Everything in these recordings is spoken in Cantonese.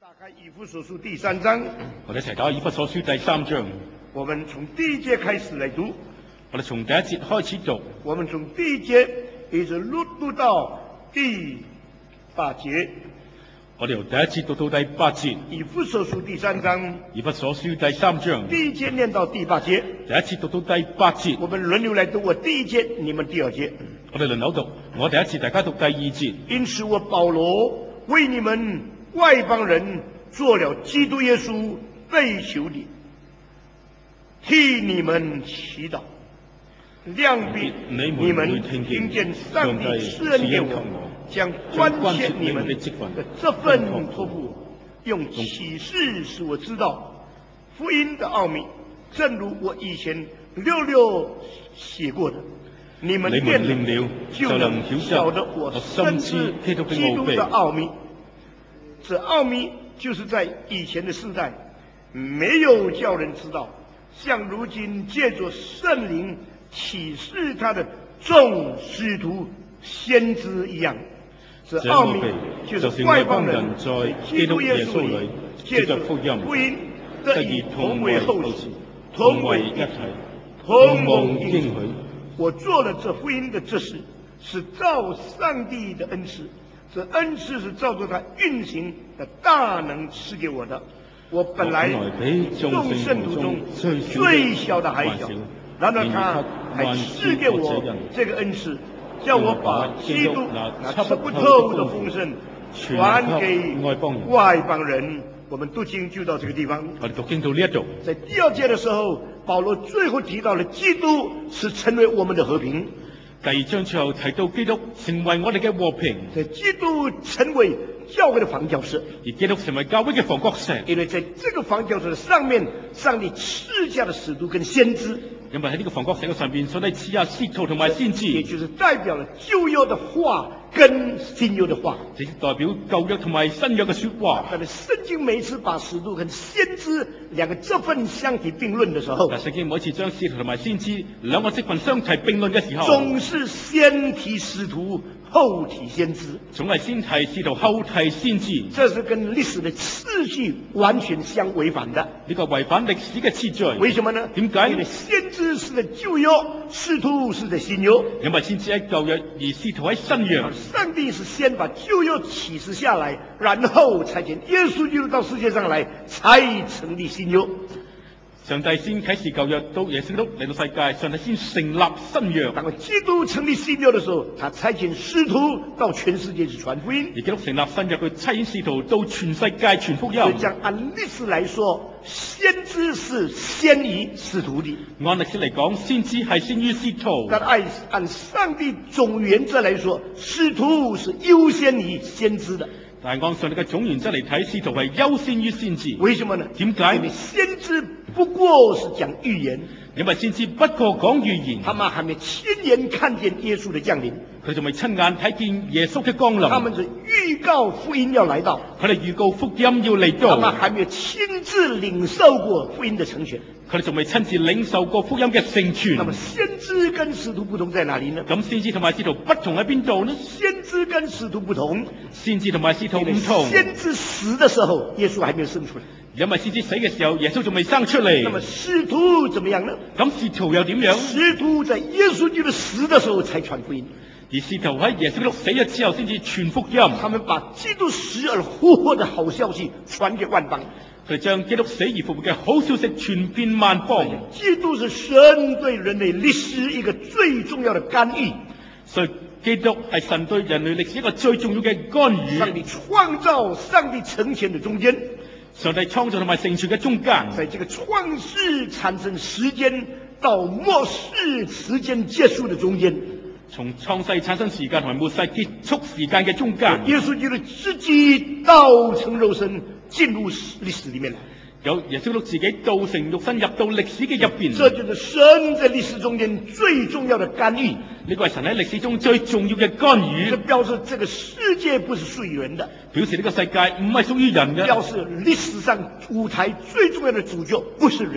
打开以弗所书第3章， 我哋一齊打以弗所書第3章。 我們從第1節開始來讀。 我哋從第1節開始讀。 我們從第1節一直讀到第8節。 我哋由第1節讀到第8節。 以弗所書第3章。 以弗所書第3章。 第1節念到第8節。 第1節讀到第8節。 我們輪流來讀，我第1節，你們第2節。 我哋輪流讀，我第1節，大家讀第2節。 因此我保羅為你們外邦人做了基督耶穌被囚的，替你們祈禱，諒必你們聽見上帝施恩給我，將關切你們的這份託付用啟示使我知道福音的奧秘，正如我以前6寫過的，你們念了就能曉得我深知基督的奧秘。這奧秘就是在以前的世代沒有叫人知道，像如今借着聖靈啟示他的眾使徒先知一樣。這奧秘就是外邦人在基督耶穌裏借着福音得以同為後嗣，同為一體，同蒙應許。我做了這福音的這事，是照上帝的恩賜，這恩賜是照着他運行的大能賜給我的。我本來比眾聖徒中最小的還小，然而他還賜給我這個恩賜，叫我把基督那測不透的豐盛傳給外邦人。我們讀經就到這個地方。 我哋讀經到呢一度。 在第2節的時候，保羅最後提到了基督是成為我們的和平。 第2章最後提到基督成為我哋嘅和平， 在基督成為教會的房角石， 而基督成為教會嘅房角石。 因為在這個房角石上面，上帝賜下的使徒跟先知， 因為喺呢個房角石嘅上邊，上帝賜下使徒同埋先知， 也就是代表了舊約的話跟新約的話， 即係代表舊約同埋新約嘅說話。 但係聖經每一次把使徒跟先知兩個職分相提並論的時候， 但聖經每一次將使徒同埋先知兩個職分相提並論嘅時候， 總是先提使徒後提先知， 總係先提使徒後提先知。 這是跟歷史的次序完全相違反的。 呢個違反歷史嘅次序。 為什麼呢？ 點解？ 因為先知是在舊約，使徒是在新約。 因為先知喺舊約，而使徒喺新約。 上帝是先把舊約啟示下來，然後差遣耶穌基督到世界上來，才成立新約。 上帝先啟示舊約，到耶穌基督嚟到世界，上帝先成立新約。 當基督成立新約的時候，他差遣使徒到全世界去傳福音。 而基督成立新約，佢差遣使徒到全世界傳福音。 所以講按歷史來說，先知是先於使徒的。 按歷史嚟講，先知係先於使徒。 但按上帝總原則來說，使徒是優先於先知的。 但係按上帝嘅總原則嚟睇，使徒係優先於先知。 為什麼呢？ 點解？ 因為先知不過是講預言， 因為先知不過講預言， 他們還沒親眼看見耶穌的降臨， 佢仲未親眼睇見耶穌嘅降臨。 他們是預告福音要來到， 佢哋預告福音要嚟到， 他們還沒有親自領受過福音的成全， 佢哋仲未親自領受過福音嘅成全。 那麼先知跟使徒不同在哪裡呢？ 咁先知同埋使徒不同喺邊度呢？ 先知跟使徒不同， 先知同埋使徒唔同。 先知死的時候，耶穌還沒有生出來。 因為先知死嘅時候，耶穌仲未生出嚟。 那麼使徒怎麼樣呢？ 咁使徒又點樣？ 使徒在耶穌基督死的時候才傳福音， 而使徒喺耶穌基督死咗之後先至傳福音。 他們把基督死而復活的好消息傳給萬邦， 佢將基督死而復活嘅好消息傳遍萬邦。 基督是神對人類歷史一個最重要的干預， 所以基督係神對人類歷史一個最重要嘅干預。 上帝創造、上帝成全的中間， 上帝創造同埋成全嘅中間， 在這個創世產生時間到末世時間結束的中間， 從創世產生時間同埋末世結束時間嘅中間， 耶穌基督自己道成肉身進入歷史裡面來， 有耶穌基督自己道成肉身入到歷史嘅入邊。 這就是神在歷史中間最重要的干預。 呢個係神喺歷史中最重要嘅干預。 這表示這個世界不是屬於人的， 表示呢個世界唔係屬於人嘅。 表示歷史上舞台最重要的主角不是人。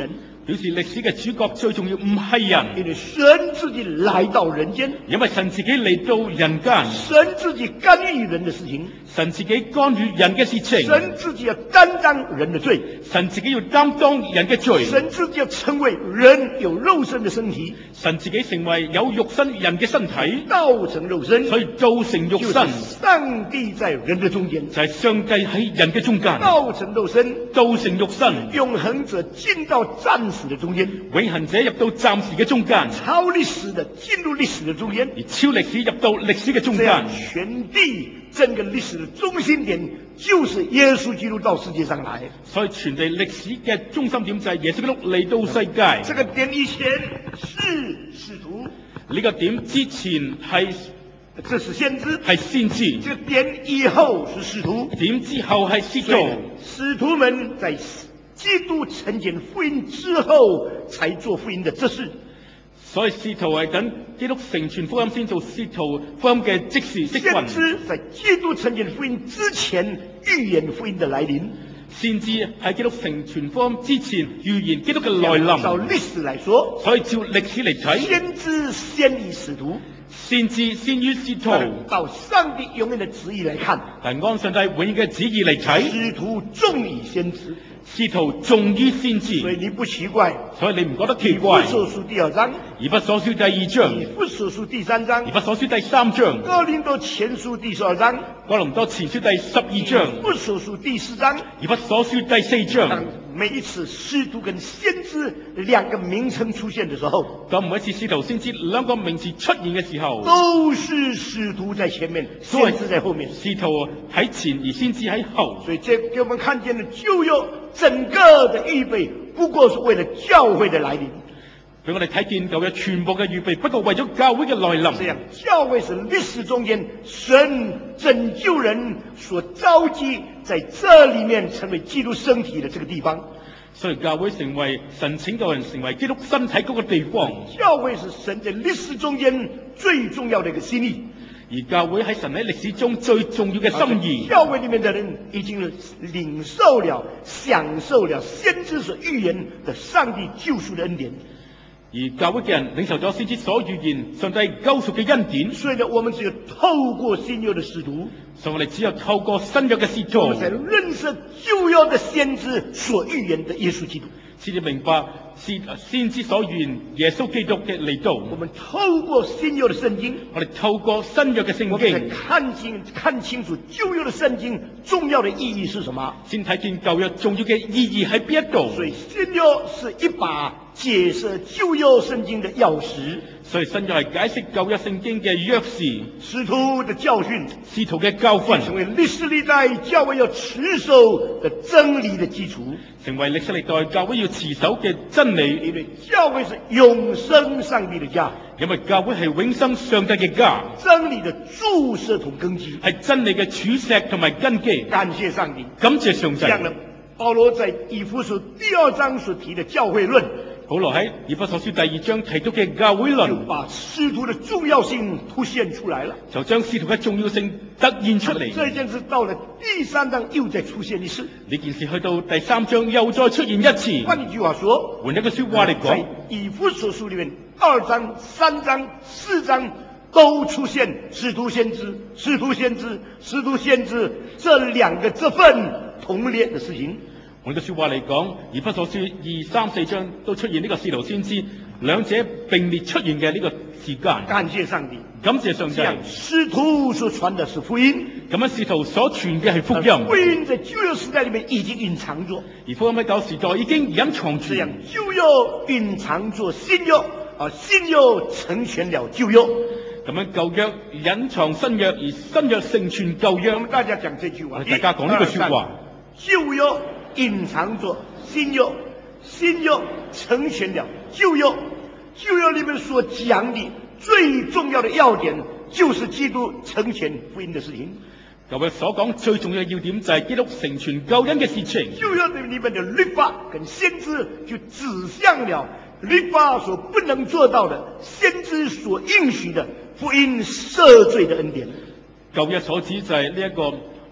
表示歷史嘅主角最重要唔係人， 因為神自己來到人間， 因為神自己嚟到人間， 神自己干預人的事情， 神自己干預人嘅事情， 神自己要擔當人的罪， 神自己要擔當人嘅罪， 神自己要成為人有肉身的身體， 神自己成為有肉身人嘅身體， 道成肉身， 所以造成肉身， 上帝在人的中間， 就係上帝喺人嘅中間， 道成肉身， 造成肉身， 永恆者進到暫時的中間， 永恆者入到暫時嘅中間， 超歷史的進入歷史的中間， 而超歷史入到歷史嘅中間， 全地整個歷史的中心點就是耶穌基督到世界上來， 所以全地歷史嘅中心點就係耶穌基督嚟到世界。 這個點以前是使徒， 呢個點之前這是先知， 係先知， 這個點以後是使徒， 點之後係使徒。 使徒們在基督成全福音之後才做福音的執事， 所以使徒係等基督成全福音先做使徒福音嘅即時職分。 先知在基督成全福音之前預言福音的來臨， 先知喺基督成全福音之前預言基督嘅來臨。 照歷史來說， 所以照歷史嚟睇， 先知先於使徒， 先知先於使徒。 到上帝永遠的旨意來看， 但按上帝永遠嘅旨意嚟睇， 使徒重於先知， 使徒重於先知。 所以你不奇怪， 所以你唔覺得奇怪。 以弗所書第2章， 以弗所書第2章， 以弗所書第3章， 以弗所書第3章， 哥林多前書第12章， 哥林多前書第12章， 以弗所書第4章， 以弗所書第4章。 每一次使徒跟先知兩個名稱出現的時候， 當每一次使徒先知兩個名詞出現嘅時候， 都是使徒在前面，先知在後面。 使徒喺前而先知喺後， 所以這給我們看見了舊約整個的預備，不過是為了教會的來臨。 俾我哋睇見舊約全部嘅預備，不過為咗教會嘅來臨。 這樣，教會是歷史中間神拯救人所召集，在這裏面成為基督身體的這個地方。 所以教會成為神拯救人成為基督身體嗰個地方。 教會是神在歷史中間最重要的一個心意。 而教會喺神喺歷史中最重要嘅心意。 教會裏面的人已經領受了、享受了先知所預言的上帝救贖的恩典。 而教會嘅人領受咗先知所預言上帝救贖嘅恩典， 所以呢，我們只有透過新約的使徒， 所以我哋只有透過新約嘅使徒， 我們才認識舊約的先知所預言的耶穌基督， 先至明白先知所預言耶穌基督嘅嚟到。 我們透過新約的聖經， 我哋透過新約嘅聖我們才經， 看清楚舊約的聖經重要的意義是什麼， 先睇見舊約重要嘅意義喺邊一度。 所以新約是一把解釋舊約聖經的鑰匙， 所以新約係解釋舊約聖經嘅鑰匙， 使徒的教訓， 使徒嘅教訓， 成為歷史歷代教會要持守的真理的基礎， 成為歷史歷代教會要持守嘅真理。 因為教會是永生上帝的家， 因為教會係永生上帝嘅家， 真理的柱石同根基， 係真理嘅柱石同埋根基。 感謝上帝， 感謝上帝。 這樣呢，保羅在以弗所第2章所提的教會論， 保羅喺以弗所書第2章提到嘅教會論， 就把使徒的重要性凸顯出來了， 就將使徒嘅重要性突現出嚟。 這件事到了第3章又再出現一次， 呢件事去到第3章又再出現一次。 換一句話說， 換一個說話嚟講， 在以弗所書裏面2章、3章、4章都出現使徒先知、使徒先知、使徒先知這兩個職分同列的事情。 換個說話嚟講，以弗所書2、3、4章都出現呢個使徒先知，兩者並列出現嘅呢個時間。 感謝上帝， 感謝上帝。 這樣使徒所傳的是福音， 咁樣使徒所傳嘅係福音。 福音在舊約時代裏面已經隱藏咗， 而福音喺舊時代已經隱藏住。 這樣舊約隱藏咗新約，新約成全了舊約。 咁樣舊約隱藏新約，而新約成全舊約。 我們大家講這句話， 大家講呢句說話。 舊約隱藏着新約，新約成全了舊約。舊約裏面所講的最重要的要點，就是基督成全福音的事情。 舊約所講最重要嘅要點就係基督成全救恩嘅事情。 舊約裏面的律法跟先知就指向了律法所不能做到的，先知所應許的福音赦罪的恩典。 舊約所指就係呢一個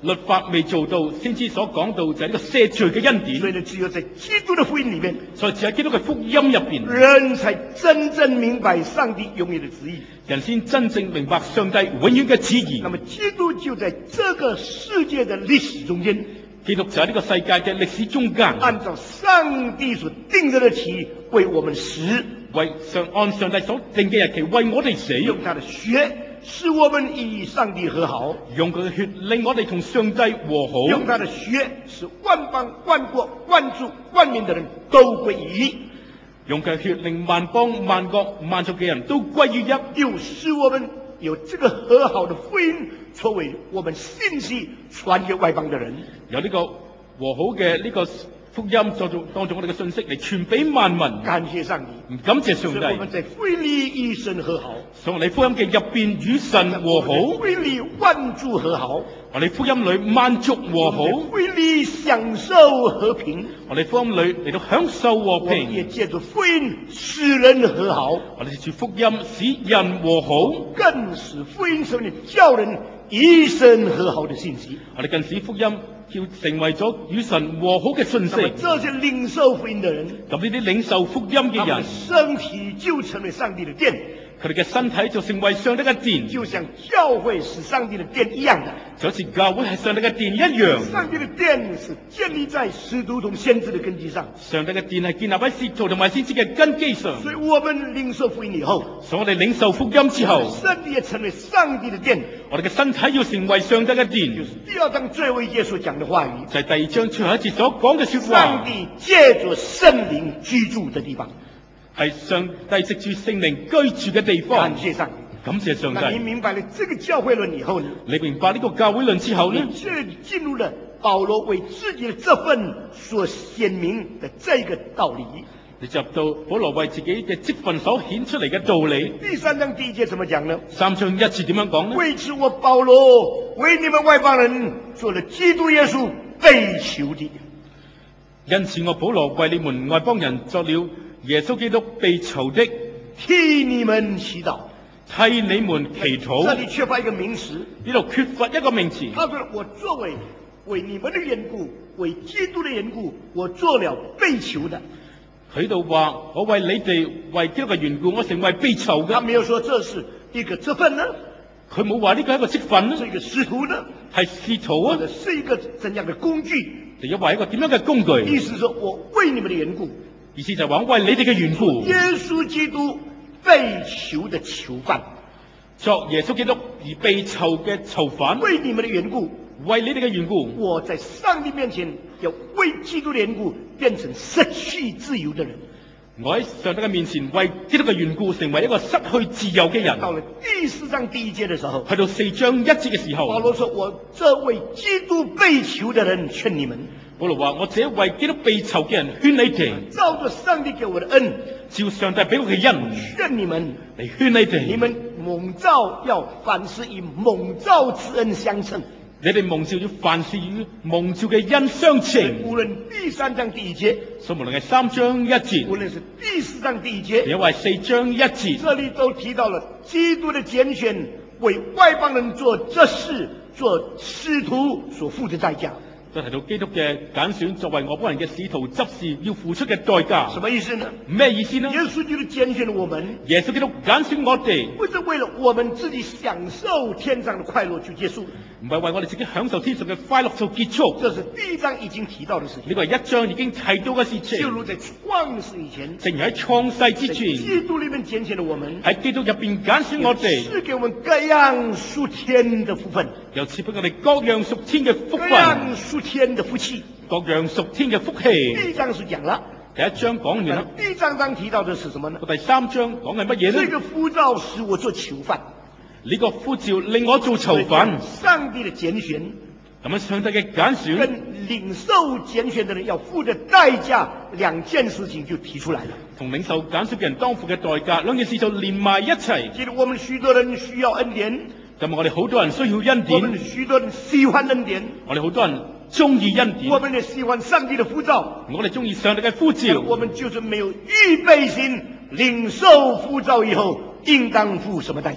律法未做到，先知所講到就係呢個赦罪嘅恩典。 所以呢，只有在基督的福音裏面， 所以只喺基督嘅福音入邊， 人才真正明白上帝永遠的旨意。 人先真正明白上帝永遠嘅旨意。 那麼基督就在這個世界的歷史中間， 基督就喺呢個世界嘅歷史中間， 按照上帝所定的日期為我們死， 按上帝所定嘅日期為我哋死， 用他的血使我們與上帝和好， 用佢嘅血令我哋同上帝和好， 用他的血使萬邦萬國萬族萬民的人都歸於一， 用佢嘅血令萬邦萬國萬族嘅人都歸於一， 又使我們有這個和好的福音作為我們信息傳給外邦的人， 有呢個和好嘅呢個福音當中我哋嘅信息嚟傳俾萬民。 感謝上帝， 感謝上帝。 所以我們在福音裏與神和好， 所以我哋福音嘅入邊與神和好， 福音裏萬族和好， 我哋福音裏萬族和好， 福音裏享受和平， 我哋福音裏嚟到享受和我們平， 也借助福音使人和好， 我哋借住福音使人和好， 更使福音成為叫人與神和好的信息。 我哋更使福音叫成為咗與神和好嘅信息。 那麼這些領受福音的人， 咁呢啲領受福音嘅人， 身體就成為上帝的殿， 佢哋嘅身體就成為上帝嘅殿， 就像教會是上帝的殿一樣的。 就好似教會係上帝嘅殿一樣。 上帝的殿是建立在使徒同先知的根基上， 上帝嘅殿係建立喺使徒同埋先知嘅根基上。 所以我們領受福音以後， 所以我哋領受福音之後， 身體也成為上帝的殿。 我哋嘅身體要成為上帝嘅殿， 就是第二章最後一節所講的話語， 就係第二章最後一節所講嘅說話。 上帝借着聖靈居住的地方， 係上帝藉住聖靈居住嘅地方。 感謝上帝， 感謝上那你帝。 明白了這個教會論以後呢？ 你明白呢個教會論之後呢？ 你這進入了保羅為自己的這份所顯明的這個道理。 你就入到保羅為自己嘅職分所顯出嚟嘅道理。 第三章第一節怎麼講呢 ？3章1節點樣講呢？ 為此我保羅為你們外邦人做了基督耶穌被囚的。 因此我保羅為你們外邦人作了耶穌基督被囚的， 替你們祈禱， 替你們祈禱。 這裏缺乏一個名詞， 呢度缺乏一個名詞。 他說我作為你們的緣故，為基督的緣故，我做了被囚的。 佢度話我為你哋為基督嘅緣故，我成為被囚嘅。 他沒有說這是一個職分呢， 佢冇話呢個係一個職分呢， 是一個使徒呢， 係使徒啊， 或者是一個怎樣的工具？ 定係話一個點樣嘅工具？ 意思是我為你們的緣故， 意思就係話我為你哋嘅緣故， 耶穌基督被囚的囚犯， 作耶穌基督而被囚嘅囚犯， 為你們的緣故， 為你哋嘅緣故， 我在上帝面前要為基督的緣故變成失去自由的人。 我喺上帝嘅面前為基督嘅緣故成為一個失去自由嘅人。 到了第4章第1節的時候， 去到4章1節嘅時候， 保羅說：我這為基督被囚的人勸你們。 保羅話：我這為基督被囚嘅人勸你哋， 照着上帝給我的恩， 照上帝俾我嘅恩， 勸你們嚟勸你哋。 你們蒙召要凡事與蒙召之恩相稱。 你哋蒙召要凡事與蒙召嘅恩相稱。 無論第3章第1節， 所以無論係3章1節， 無論是第4章第1節， 亦或係4章1節， 這裏都提到了基督的揀選為外邦人做這事，做使徒所付的代價。 都提到基督嘅揀選作為外邦人嘅使徒執事要付出嘅代價。 什麼意思呢？ 咩意思呢？ 耶穌基督揀選了我們， 耶穌基督揀選我哋， 不是為了我們自己享受天上的快樂去結束， 唔係為我哋自己享受天上嘅快樂就結束。 這是第1章已經提到的事情。 呢個係1章已經提到嘅事情。 就如在創世以前， 正如喺創世之前， 基督裏面揀選了我們， 喺基督入邊揀選我哋， 賜給我們各樣屬天的福分， 又賜俾我哋各樣屬天嘅福各分， 樣屬天的福氣。 各樣屬天嘅福氣。 第1章是講了， 第1章講完啦。 第3章提到的是什麼呢？ 第3章講係乜嘢呢？ 這個呼召使我做囚犯， 呢個呼召令我做囚犯。 上帝的揀選， 咁樣上帝嘅揀選跟領受揀選的人要付的代價，兩件事情就提出來了。 同領受揀選嘅人當付嘅代價，兩件事就連埋一齊。 其實我們許多人需要恩典， 今日我哋好多人需要恩我們典， 許多人喜歡恩典， 我哋好多人中意恩典， 我們也喜歡上帝的呼召， 我哋中意上帝嘅呼召。 我們就是沒有預備心領受呼召以後，應當付什麼代價？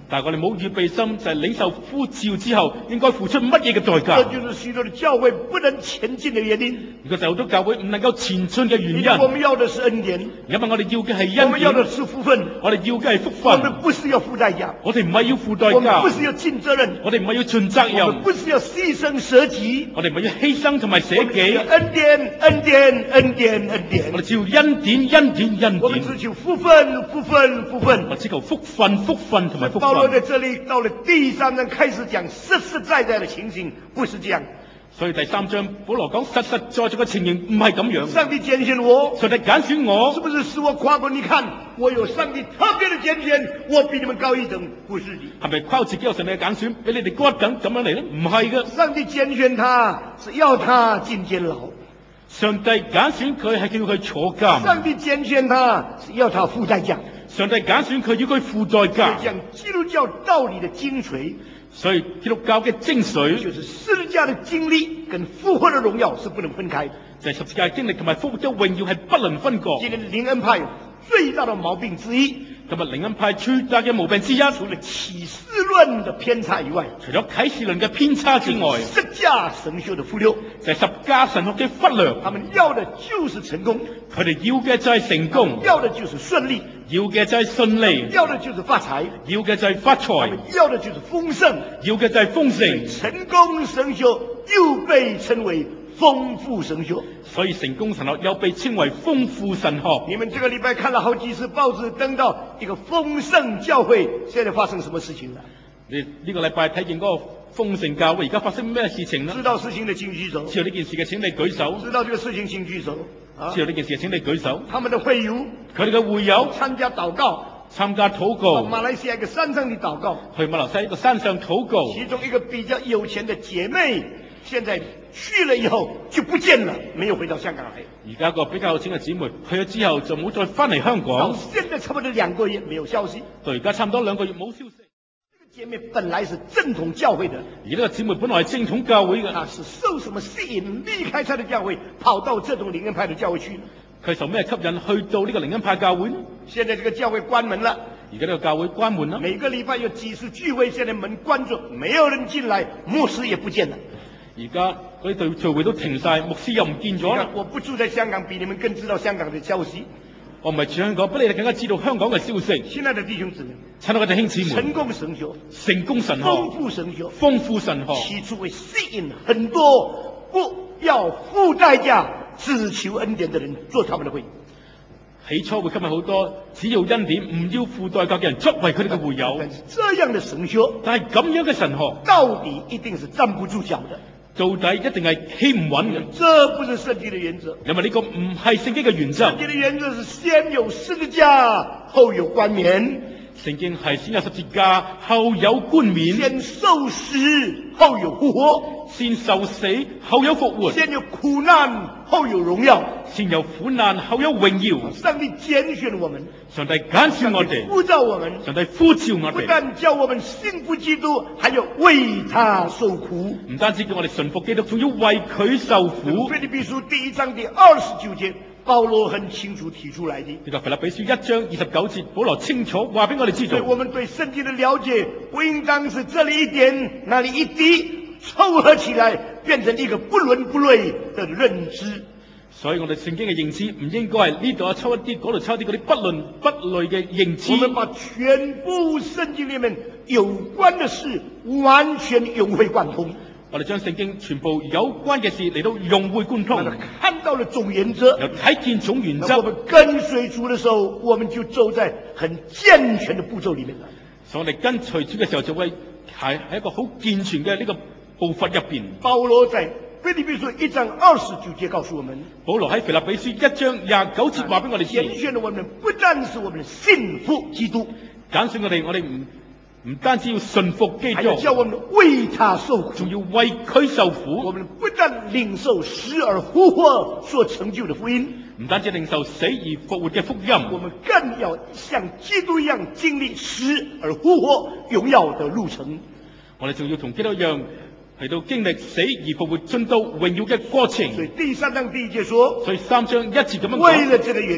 但係我哋冇預備心，就係領受呼召之後，應該付出乜嘢嘅代這價？ 就是許多的教會不能前進的原因。 如果就好多教會唔能夠前進嘅原因為我因， 們要的是恩典， 因為我哋要嘅係恩我們要的典， 是福分， 我哋要嘅係福我們分， 不是要付代價， 我哋唔係要付代我們不價， 是要盡責任， 我哋唔係要盡責我們任， 不是要犧牲捨己， 我哋唔係要犧牲同埋捨我們只要己， 恩典，恩典，恩典，恩典我哋。只要恩典、恩典、恩我們典， 只求福分，福分，福分。 我只求福分、福分同埋福保羅在分。 這裡到了第3章開始講實實在在的情形，不是這樣。 所以第3章保羅講實實在在嘅情形唔係咁樣。 上帝揀選我， 上帝揀選我是，不是使我誇過？你看，我有上帝特別的揀選，我比你們高一等，不是的。 係咪誇自己有上帝嘅揀選，比你哋高一等咁樣嚟咧？唔係嘅。 上帝揀選他是要他進監牢， 上帝揀選佢係叫佢坐監， 上帝揀選他是要他付代價。 上帝揀選佢要佢付代價。 講基督教道理的精髓， 所以基督教嘅精髓就是十字架的經歷跟復活的榮耀是不能分開的。 就係十字架經歷同埋復活嘅榮耀係不能分割。 今天靈恩派最大的毛病之一， 今日靈恩派最大嘅毛病之一， 除了啟示論的偏差以外， 除咗啟示論嘅偏差之外， 十架神學的忽略。 就係十架神學嘅忽略。 他們要的就是成功， 佢哋要嘅就係成功， 要的就是順利， 要嘅就係順利， 要的就是發財， 要嘅就係發他財們，要的就是豐盛。 要嘅就係豐盛。 成功神學又被稱為豐富神學。 所以成功神學又被稱為豐富神學。 你們這個禮拜看了好幾次報紙登到一個豐盛教會，現在發生什麼事情了？ 你呢個禮拜睇見嗰個豐盛教會，而家發生咩事情呢？ 知道事情的請舉手。 知道呢件事嘅請你舉手。 知道這個事情請舉手。啊知道呢件事嘅請你舉手。 他們的會友佢哋嘅會友參加禱告， 參加禱到告， 馬來西亞一個山上的禱告， 去馬來西亞一個山上禱告。 其中一個比較有錢的姐妹，現在去了以後就不見了，沒有回到香港來。 而家個比較有錢嘅姊妹去咗之後就冇再翻嚟香到港， 現在差不多2個月沒有消息。 到而家差唔多2個月冇消息。 這個姐妹本來是正統教會的， 而呢個姊妹本來係正統教會嘅， 她是受什麼吸引離開她的教會，跑到這種靈恩派的教會去呢？ 佢受咩吸引去到呢個靈恩派教會呢？ 現在這個教會關門了， 而家呢個教會關門啦， 每個禮拜有幾次聚會，現在門關着，沒有人進來，牧師也不見了。 而家嗰啲聚會都停晒，牧師又唔見咗啦。 我不住在香港，比你們更知道香港的消息。 我唔係住香港，比你哋更加知道香港嘅消息。 親愛的弟兄姊妹， 親愛嘅弟兄姊妹， 成功神學、 成功神學、 豐富神學， 豐富神學， 起初會吸引很多不要付代價、只求恩典的人做他們的會。 起初會吸引好多只要恩典唔要付代價嘅人作為佢哋嘅會友。 但是這樣的神學但係咁樣嘅神學， 到底一定是站不住腳的， 到底一定係企唔穩嘅， 這不是聖經的原則。 因為呢個唔係聖經嘅原則。 聖經的原則是先有十字架，後有冠冕； 聖經係先有十字架，後有冠冕； 先受死，後有復活； 先受死，後有復活； 先有苦難，後有榮耀。 先有苦難，後有榮耀。 上帝揀選我們， 上帝揀選我哋， 呼召我們， 上帝呼召我不哋， 但叫我們信服基督，還要為他受苦。 唔單止叫我哋順服基督，仲要為佢受苦。 腓立比書第1章第29節，保羅很清楚提出來的。 呢個腓立比書1章29節，保羅清楚話俾我哋知道。 所以我們對聖經的了解，不應當是這裡一點，那裡一滴，湊合起來變成一個不倫不類的認知。 所以我哋聖經嘅認知唔應該係呢度抽一啲，嗰度抽一啲，嗰啲不倫不類嘅認知。 我們把全部聖經裡面有關的事完全融會貫通。 我哋將聖經全部有關嘅事嚟到融會貫通， 看到了總原則， 又睇見總原則。 我們跟隨主的時候，我們就走在很健全的步驟裡面了。 所以我哋跟隨主嘅時候，就會喺一個好健全嘅呢個步伐入邊。 保羅在腓立比書1章29節告訴我們， 保羅喺腓立比書1章29節話俾我哋知， 揀選了我們不但是我們信服基督， 揀選我哋唔單止要順服基督， 還要叫我們為他受苦， 仲要為佢受苦。 我們不但領受死而復活所成就的福音， 唔單止領受死而復活嘅福音， 我們更要像基督一樣經歷死而復活榮耀的路程。 我哋仲要同基督一樣嚟到經歷死而復活進到榮耀嘅過程。 所以第3章第1節說， 所以3章1節咁樣講， 為了這個緣故，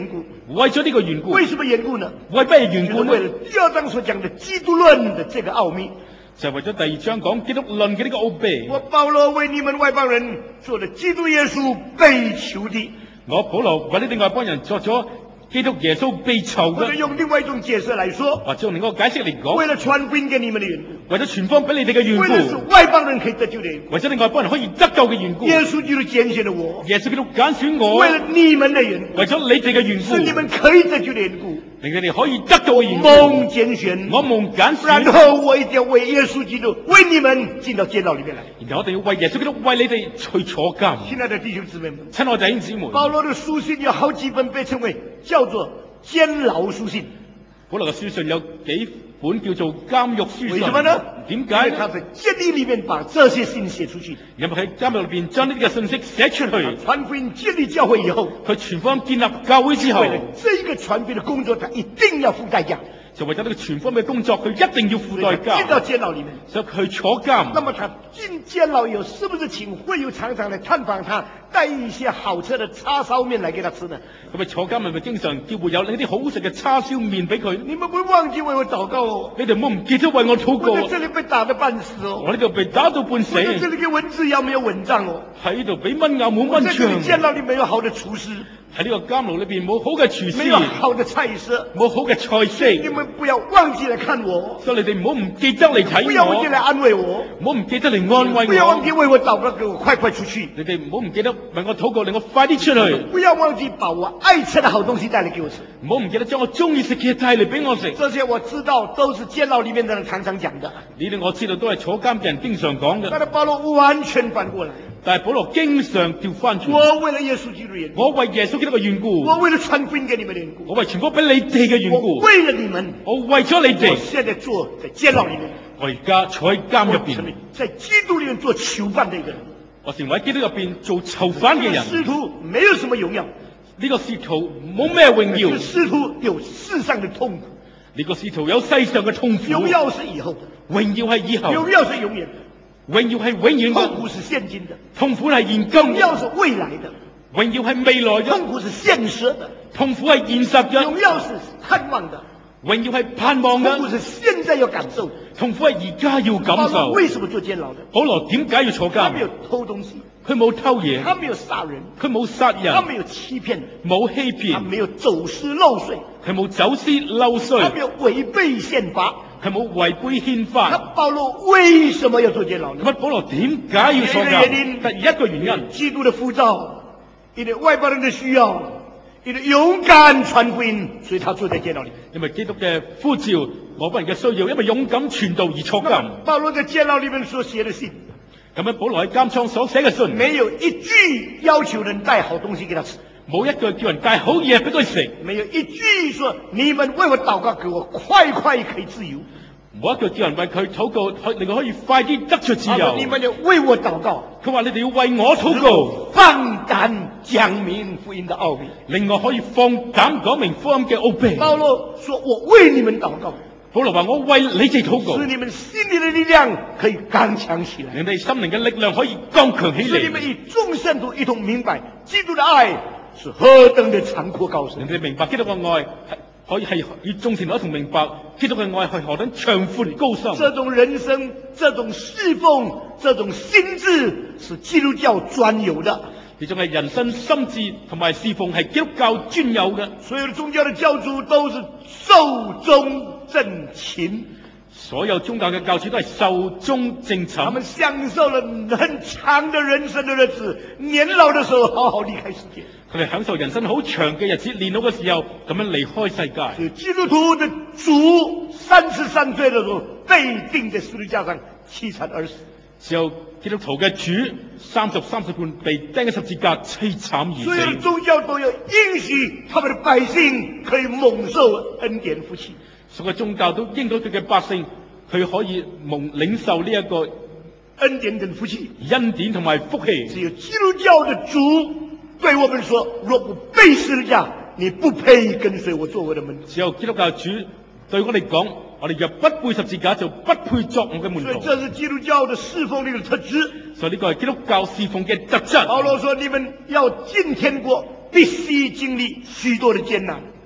為咗呢個緣故， 為什麼緣故呢？ 為乜嘢緣故呢？ 就是為了第二章所講的基督論的這個奧秘， 就係為咗第二章講基督論嘅呢個奧秘。 我保羅為你們外邦人做了基督耶穌被囚的。 我保羅為你哋外邦人作咗基督耶穌被囚或者嘅， 用另外一種解釋來說， 或者用另一個解釋嚟講， 為了傳福音給你們的緣故， 為咗傳福音俾你哋嘅緣為了使故， 外邦人可以得救的緣故， 為咗你外邦人可以得救嘅緣故， 耶穌基督揀選了我， 耶穌基督揀選我， 為了你們的緣故， 為咗你哋嘅緣故， 使你們可以得救的緣故， 令你哋可以得救嘅緣故， 蒙揀選， 我蒙揀然選， 後我一定要為耶穌基督為你們進到監牢裏面來。 然後我哋要為耶穌基督為你哋去坐監。 親愛的弟兄姊妹們， 親愛弟兄姊妹， 保羅的書信有好幾本被稱為叫做監牢書信， 保羅嘅書信有幾本叫做監獄書信。 為什麼呢？ 點解因為他在監獄裏面把這些信寫出去， 因為喺監獄裏邊將呢啲嘅信息寫出去， 傳福音建立教會以後， 佢傳福音建立教會之後為，了這個傳福音的工作，他一定要付代價， 就為咗呢個傳福音嘅工作，佢一定要付代進到價， 監牢裏面。 所以佢坐監。 那麼他進監牢以後，是不是請會友常常來探訪他，帶一些好吃的叉燒麵來給他吃呢？ 咁咪坐監係咪經常叫會有呢啲好食嘅叉燒麵俾佢？ 你們不會忘記為我禱告哦， 你哋唔好唔記得為我禱告我在這裏被打得半死哦， 我呢度被打到半死， 我在這裏給蚊子咬沒有蚊帳哦， 喺呢度俾蚊咬冇我蚊在這裏監帳， 牢裏沒有好的廚師， 喺呢個監牢裏邊冇好嘅廚沒有師， 好的菜色， 冇好嘅菜你式， 們不要忘記來看我， 所以你哋唔好唔記得嚟不要忘記睇來安慰我， 我，唔好唔記得嚟安慰不要忘記我， 為我禱告，給我快快出去， 你哋唔好唔記得為我禱告，令我快啲出去， 不要忘記把我愛吃的好東西帶來給我吃。 唔好唔記得將我中意食嘅帶嚟俾我食。 這些我知道都是監牢裏面的人常常講的， 呢啲我知道都係坐監嘅人經常講嘅， 但是保羅完全反過來， 但係保羅經常調翻轉。 我為了耶穌基督的緣故， 我為耶穌基督嘅緣故， 我為了傳福音給你們的緣故， 我為傳福音俾你哋嘅緣我故， 為了你們， 我為咗你我哋， 現在坐在監牢裏面， 我而家坐喺監入我成為邊， 在基督裏面做囚犯的一個人。 我成為喺基督入邊做囚犯嘅人。 使徒沒有什麼榮耀， 呢個使徒冇咩榮耀， 使徒有世上的痛苦， 呢個使徒有世上嘅痛苦， 榮耀是以後的， 榮耀係以後， 榮耀是永遠的， 榮耀係永遠嘅， 痛苦是現今的， 痛苦係現今榮耀嘅， 是未來的， 榮耀係未來嘅， 痛苦是現實的， 痛苦係現實嘅， 榮耀是盼望的， 榮耀係盼望痛苦嘅， 是現在要感受的。 痛苦係而家要感保羅受。 為什麼做監牢的？ 保羅點解要坐監他沒？有偷東西， 佢冇偷嘢， 他沒有殺人， 佢冇殺他人， 沒有欺騙， 冇欺騙， 他沒有走私漏稅， 佢冇走私漏稅， 他沒有違背憲法。 佢冇違背憲那法。 保羅為什麼要做監牢呢？ 咁保羅點解要坐監？第一個原因， 基督的呼召，因為外邦人的需要，因為勇敢傳福音，所以他坐在監牢裏。 因為基督嘅呼召，外邦人嘅需要，因為勇敢傳道而坐監。 保羅在監牢裏面所寫的信， 咁樣保羅喺監倉所寫嘅信， 沒有一句要求人帶好東西給他吃， 冇一句叫人帶好嘢俾佢食， 沒有一句說你們為我禱告，給我快快可以自由。 冇一句叫人為佢禱告，令佢可以快啲得出自由。 你們要為我禱告， 佢話你哋要為我禱告， 放膽講明福音的奧秘。 令我可以放膽講明福音嘅奧秘。 保羅說：“我為你們禱告， 保羅話我為你哋禱告， 使你們心裡的力量可以剛強起來， 令你心靈嘅力量可以剛強起嚟， 使你們與眾聖徒一同明白基督的愛是何等的長闊高深。 令你明白基督嘅愛可以係與眾聖徒一同明白基督嘅愛係何等長闊高深。 這種人生、這種侍奉、這種心智是基督教專有的。 呢種係人生心智同埋侍奉係基督教專有嘅。 所有的宗教的教主都是壽終正寢， 所有宗教嘅教主都係壽終正寢， 他們享受了很長的人生的日子，年老的時候好好離開世界。 佢哋享受人生好長嘅日子，年老嘅時候咁樣離開世界。 所以基督徒的主33歲的時候被釘在十字架上淒慘而死。 只有基督徒嘅主33歲半被釘喺十字架凄慘而所有的死。 宗教都有應許他們的百姓可以蒙受恩典福氣。 所有宗教都應許佢嘅百姓，佢可以領受呢一個恩典跟福氣。 恩典同埋福氣。 只有基督教的主對我們說：若不背十字架，你不配跟隨我做我的門徒。 只有基督教主對我哋講，我哋若不背十字架，就不配作我嘅門所以徒。 這是基督教的侍奉的一個特質。 所以呢個係基督教侍奉嘅特質。 保羅說：你們要進天國，必須經歷許多的艱難。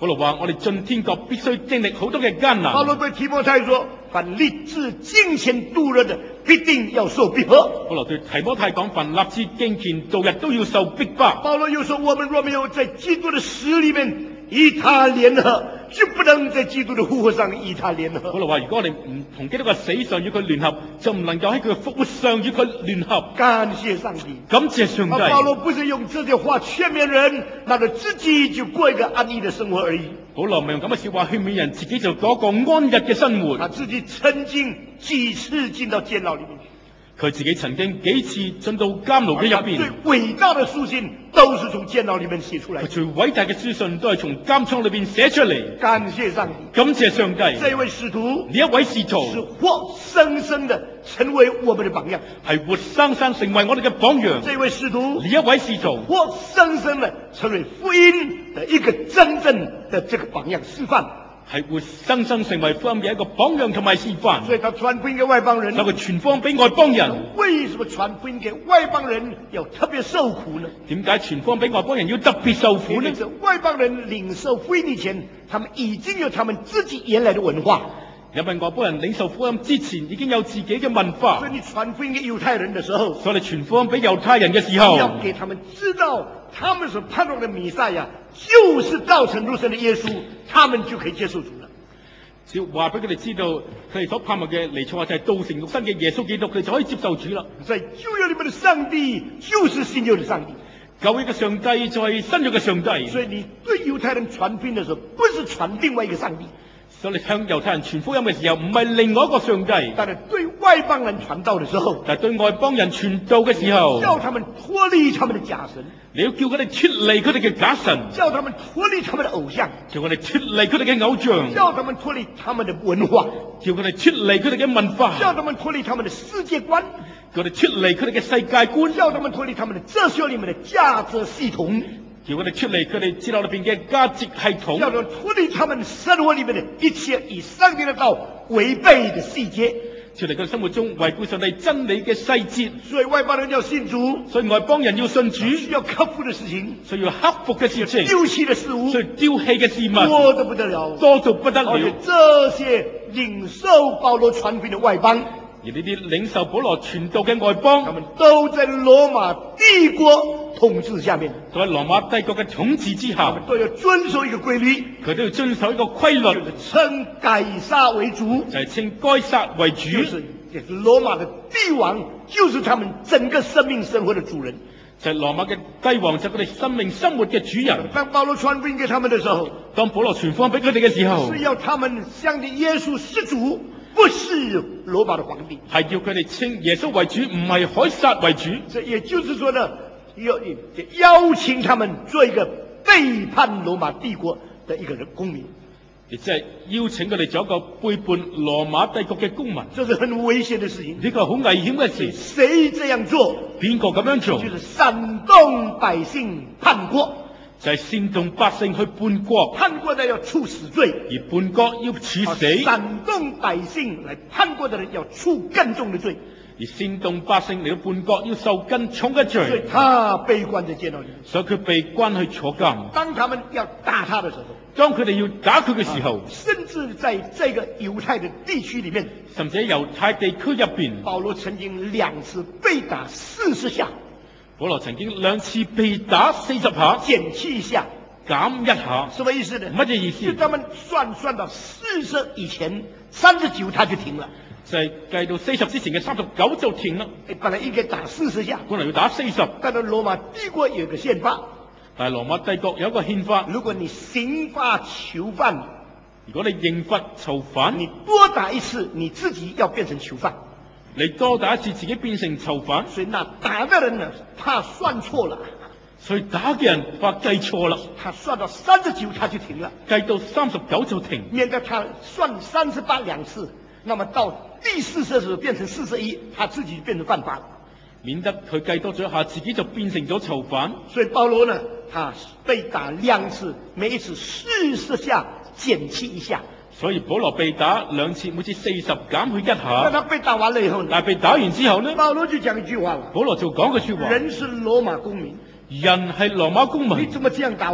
保羅話：我哋進天國必須經歷好多嘅艱難。 保羅對提摩太說：凡立志敬虔度日的，必定要受逼迫。 保羅對提摩太講：凡立志敬虔度日都要受逼迫。 保羅又說：我們若沒有在基督的死裏面與他聯合，就不能在基督的復活上與他聯合。 保羅話：如果我哋唔同基督嘅死上與佢聯合，就唔能夠喺佢嘅復活上與佢聯合。 感謝上帝， 感謝上帝。 保羅不是用這些話勸勉人，那麼自己就過一個安逸的生活而已。 保羅唔係用咁嘅說話勸勉人，自己就過一個安逸嘅生活。 他自己曾經幾次進到監牢裏面去。 佢自己曾經幾次進到監牢嘅入邊。 最偉大的書信都是從監牢裏面寫出來的。 佢最偉大嘅書信都係從監倉裏邊寫出嚟。 感謝上帝， 感謝上帝。 這位使徒， 呢一位使徒是活生生的成為我們的榜樣， 係活生生成為我哋嘅榜樣。 這位使徒， 呢一位使徒， 活生生的成為福音的一個真正的這個榜樣示範。 係活生生成為福音嘅一個榜樣同埋示範。 所以他傳福音給外邦人， 所以佢傳福音俾外邦人。 為什麼傳福音給外邦人要特別受苦呢？ 點解傳福音俾外邦人要特別受苦呢？ 因為外邦人領受福音以前，他們已經有他們自己原來的文化。 因為外邦人領受福音之前已經有自己嘅文化。 所以你傳福音給猶太人的時候， 所以你傳福音俾猶太人嘅時候， 要給他們知道他們所盼望的彌賽亞就是道成肉身的耶穌，他們就可以接受主了。 只要話俾佢哋知道，佢哋所盼望嘅彌賽亞就係道成肉身嘅耶穌基督，佢哋就可以接受主啦。 所以舊約裏面的上帝就是新約的上帝， 舊約嘅上帝就係新約嘅上帝。 所以你對猶太人傳福音的時候，不是傳另外一個上帝。 所以你向猶太人傳福音嘅時候，唔係另外一個上帝。 但係對外邦人傳道嘅時候， 但係對外邦人傳道嘅時候， 叫他們脫離他們的假神， 你要叫佢哋脫離佢哋嘅假神， 叫他們脫離他們的偶像， 叫佢哋脫離佢哋嘅偶像， 叫他們脫離他們的文化， 叫佢哋脫離佢哋嘅文化， 叫他們脫離他們的世界觀， 叫佢哋脫離佢哋嘅世界觀， 叫他們脫離他們的哲學裏面的價值系統， 叫佢哋脫離佢哋哲學裏邊嘅價值系統， 叫他們脫離他們生活裏面的一切與上帝的道違背的細節， 脫離佢生活中違背上帝真理嘅細節。 所以外邦人要信主， 所以外邦人要信主， 需要克服的事情， 需要克服嘅事情， 丟棄的事物， 需要丟棄嘅事物， 多得不得了， 多到不得了。 而且這些領受保羅傳福音的外邦， 而呢啲領受保羅傳道嘅外邦， 他們都在羅馬帝國統治下面， 都喺羅馬帝國嘅統治之下， 都要遵守一個規律， 佢都要遵守一個規律， 就是稱該撒為主， 就係稱該撒為主， 就是羅馬的帝王，就是他們整個生命生活的主人。 就係羅馬嘅帝王，就係佢哋生命生活嘅主人。 當保羅傳福音給他們的時候， 當保羅傳福音俾佢哋嘅時候， 是要他們相信耶穌是主，不是羅馬的皇帝， 係要佢哋稱耶穌為主，唔係凱撒為主。 這也就是說呢，邀請他們做一個背叛羅馬帝國的一個人公民， 亦即係邀請佢哋做一個背叛羅馬帝國嘅公民。 這是很危險的事情， 呢個係好危險嘅事。 誰這樣做？ 邊個咁樣做？ 就是煽動百姓叛國， 就係煽動百姓去叛國， 叛國的要處死罪， 而叛國要處死。 煽動百姓來叛國的人要處更重的罪， 而煽動百姓嚟到叛國要受更重嘅所以罪。 他被關在監牢裏面。 所以佢被關去坐監。 當他們要打他的時候， 當佢哋要打佢嘅時候， 甚至在這個猶太的地區裏面， 甚至喺猶太地區入邊， 保羅曾經2次被打40下， 保羅曾經2次被打40下， 減去一下， 減一下， 什麼意思呢？ 乜嘢意思？ 就他們算到40以前，39他就停了。 就係計到40之前嘅39就停啦。 本來應該打40下， 本來要打40， 但係羅馬帝國有個憲法， 但係羅馬帝國有一個憲法， 如果你刑罰囚犯， 如果你刑罰囚犯， 你多打一次，你自己要變成囚犯。 你多打一次，自己變成囚犯。 所以那打的人呢，怕算錯了， 所以打嘅人怕計錯啦， 他算到39他就停了， 計到39就停， 免得他算38 2次，那麼到第40的時候變成41，他自己變成犯法了。 免得佢計多咗一下，自己就變成咗囚犯。 所以保羅呢，他被打2次，每一次40下，減去一下。 所以保羅被打2次，每次40減去一那下。 他被打完了以後呢， 但係被打完之後呢， 保羅就講一句話了： 保羅就講句說話： 人是羅馬公民， 人係羅馬公你民， 怎麼這樣打我呢？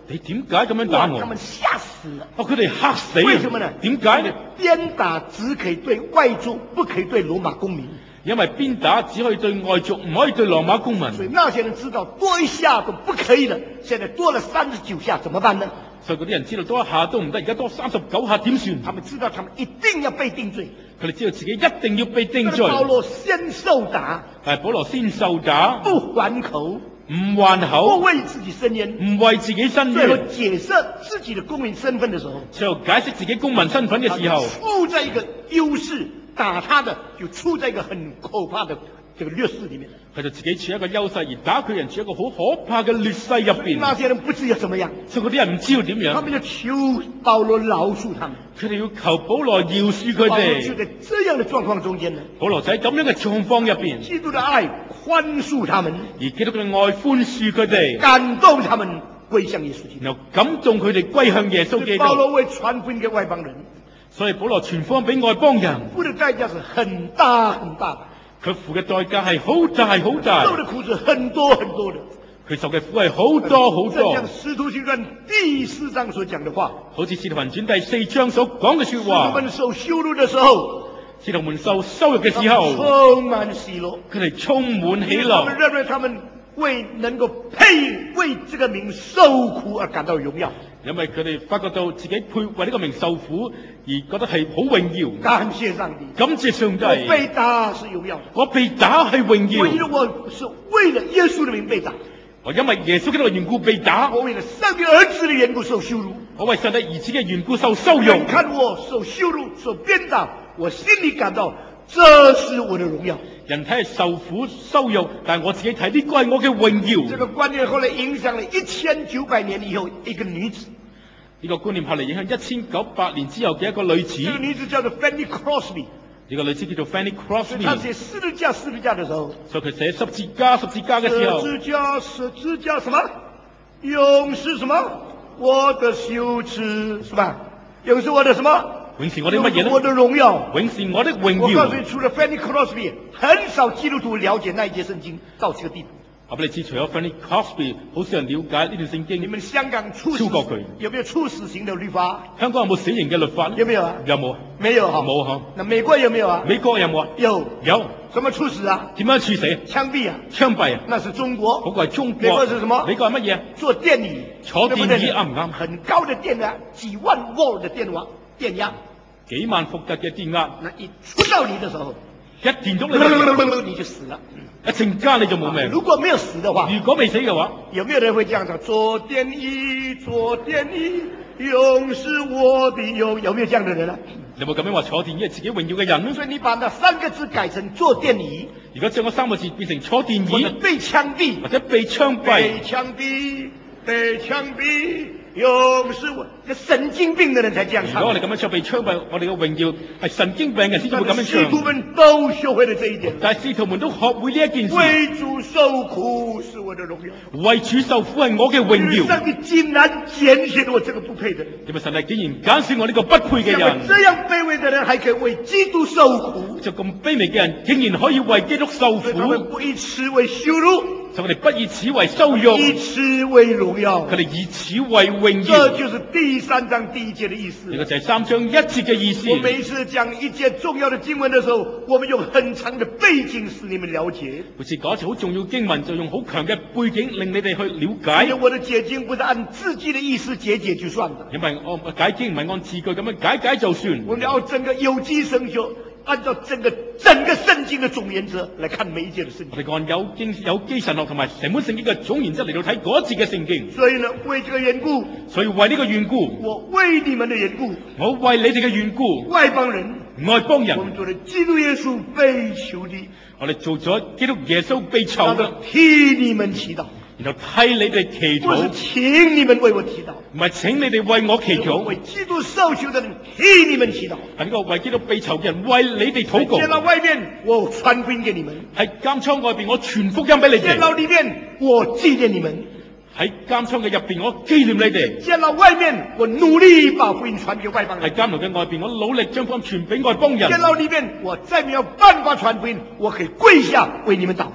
你點解咁樣打我？ 他們嚇死了。 佢哋嚇死。 為什麼呢？ 點解？ 鞭打只可以對外族，不可以對羅馬公民。 因為鞭打只可以對外族，唔可以對羅馬公民。 所以那些人知道多一下都不可以了，現在多了39下，怎麼辦呢？ 所以嗰啲人知道多一下都唔得，而家多39下點算？ 他們知道他們一定要被定罪。 佢哋知道自己一定要被定罪。 保羅先受打， 保羅先受打， 不還口， 唔還口， 不為自己伸冤， 唔為自己伸最後冤。 解釋自己的公民身份的時候， 最後解釋自己公民身份嘅時候， 處在一個優勢，打他的就處在一個很可怕的這個劣勢裡面。 佢就自己處一個優勢，而打佢人處一個好可怕嘅劣勢入邊。 那些人不知要怎麼樣， 所以嗰啲人唔知道點樣， 他們就求保羅饒恕他們。 佢哋要求保羅饒恕佢保羅就哋。 在這樣的狀況中間呢， 保羅就喺咁樣嘅狀況入邊， 基督的愛寬恕他們， 而基督嘅愛寬恕佢哋， 感動他們歸向耶穌基督。 然後感動佢哋歸向耶穌基督。 保羅為傳福音給外邦人， 所以保羅傳福音俾外邦人， 付的代價是很大很大的， 佢付嘅代價係好大好大， 受的苦是很多很多的。 佢受嘅苦係好多好多。 正像《使徒行傳》第4章所講的話， 好似《使徒行傳》第4章所講嘅說使徒話， 們受羞辱的時候， 使徒們受羞辱嘅時候， 充滿喜樂， 佢哋充滿喜他樂們，認為他們為能夠配為這個名受苦而感到榮耀。 因為佢哋發覺到自己配為呢個名受苦而覺得係好榮耀。 感謝上帝， 感謝上帝， 我被打是榮耀的， 我被打係榮耀， 唯一的我是為了耶穌的名被打， 我因為耶穌基督嘅緣故被打， 我為了上帝兒子的緣故受羞辱。 我為上帝兒子嘅緣故受羞辱。 人看我受羞辱、受鞭打，我心裏感到這是我的榮耀。 人睇係受苦羞辱，但係我自己睇呢個係我嘅榮耀。 這個觀念後來影響了1900年以後一個女子。 呢個觀念後嚟影響1900年之後嘅一個女子。 這個女子叫做 Fanny Crosby。 呢個女子叫做 Fanny Crosby。 她寫十字架的時候， 所以佢寫十字架嘅時候， 十字架什麼？永是什麼？我的羞恥是吧？永是我的什麼？ 永是我的乜嘢呢？ 我的榮耀。 永是我的榮耀。 我告訴你，除了 Fanny Crosby，很少基督徒了解那一節聖經到這個地步。 我俾你知，除咗 Fanny Crosby，好少人了解呢段聖經。 你們香港超過佢，有沒有處死刑的律法？ 香港有冇死刑嘅律法？ 有沒有啊？ 有冇？ 沒有哈。 冇哈。 那美國有沒有啊？ 美國有冇啊？ 有。 有。 怎麼處死啊？ 點樣處死？ 槍斃啊！ 槍斃啊！ 那是中國。 嗰個係中國。 美國是什麼？ 美國係乜嘢？ 坐電椅。 坐電椅啱唔啱？ 很高的電壓，幾萬瓦的電壓。 幾萬伏特嘅電壓。 那一觸到你的時候， 一電到你就死了。 一陣間你就冇命。 如果沒有死的話， 如果未死嘅話， 有沒有人會這樣講？坐電椅，坐電椅，永是我的永。有沒有這樣的人啊？ 有冇咁樣話坐電椅係自己榮耀嘅人？ 所以你把那3個字改成坐電椅。 如果將嗰3個字變成坐電椅， 或者被槍斃， 或者被槍斃， 被槍斃，被槍斃。永是我，這神經病的人才這樣唱。 如果我哋咁樣唱被槍斃，我哋嘅榮耀係神經病人先至會咁樣唱。 使徒們都學會了這一點。 但係使徒們都學會呢一件事。 為主受苦是我的榮耀。 為主受苦係我嘅榮耀。 上帝竟然揀選我這個不配的人。 因為上帝竟然揀選我呢個不配嘅人。 這樣卑微的人還可以為基督受苦。 就咁卑微嘅人竟然可以為基督受苦。 他們不以此為羞辱。 所以我哋不以此為羞辱， 以此為榮耀。 佢哋以此為榮耀。 這就是第3章第1節的意思。 呢個就係3章1節嘅意思。 我每一次講一節重要的經文的時候，我們用很長的背景使你們了解。 每次講一次好重要經文，就用好強嘅背景令你哋去了解。 因為我的解經不是按字句的意思解就算的。 因為我解經唔係按字句咁樣解就算。 我們要整個有機神學，按照整個聖經的總原則來看每一節的聖經。 我哋按有機神學同埋成本聖經嘅總原則嚟到睇嗰一節嘅聖經。 所以呢，為這個緣故， 所以為呢個緣故， 我為你們的緣故， 我為你哋嘅緣故， 外邦人， 我們做了基督耶穌被囚的， 我哋做咗基督耶穌被囚嘅， 替你們祈禱。 然後替你哋祈禱， 不是請你們為我祈禱， 唔係請你哋為我祈禱， 為基督受囚的人替你們祈禱， 係呢個為基督被囚嘅人為你哋禱告。 監牢外面我傳福音給你們， 喺監倉外邊我傳福音俾你哋。 監牢裏面我紀念你們， 喺監倉嘅入邊我紀念你哋。 監牢外面我努力把福音傳給外邦人， 喺監牢嘅外邊我努力將福音傳俾外邦人。 監牢裏面我再沒有辦法傳福音，我可以跪下為你們禱告。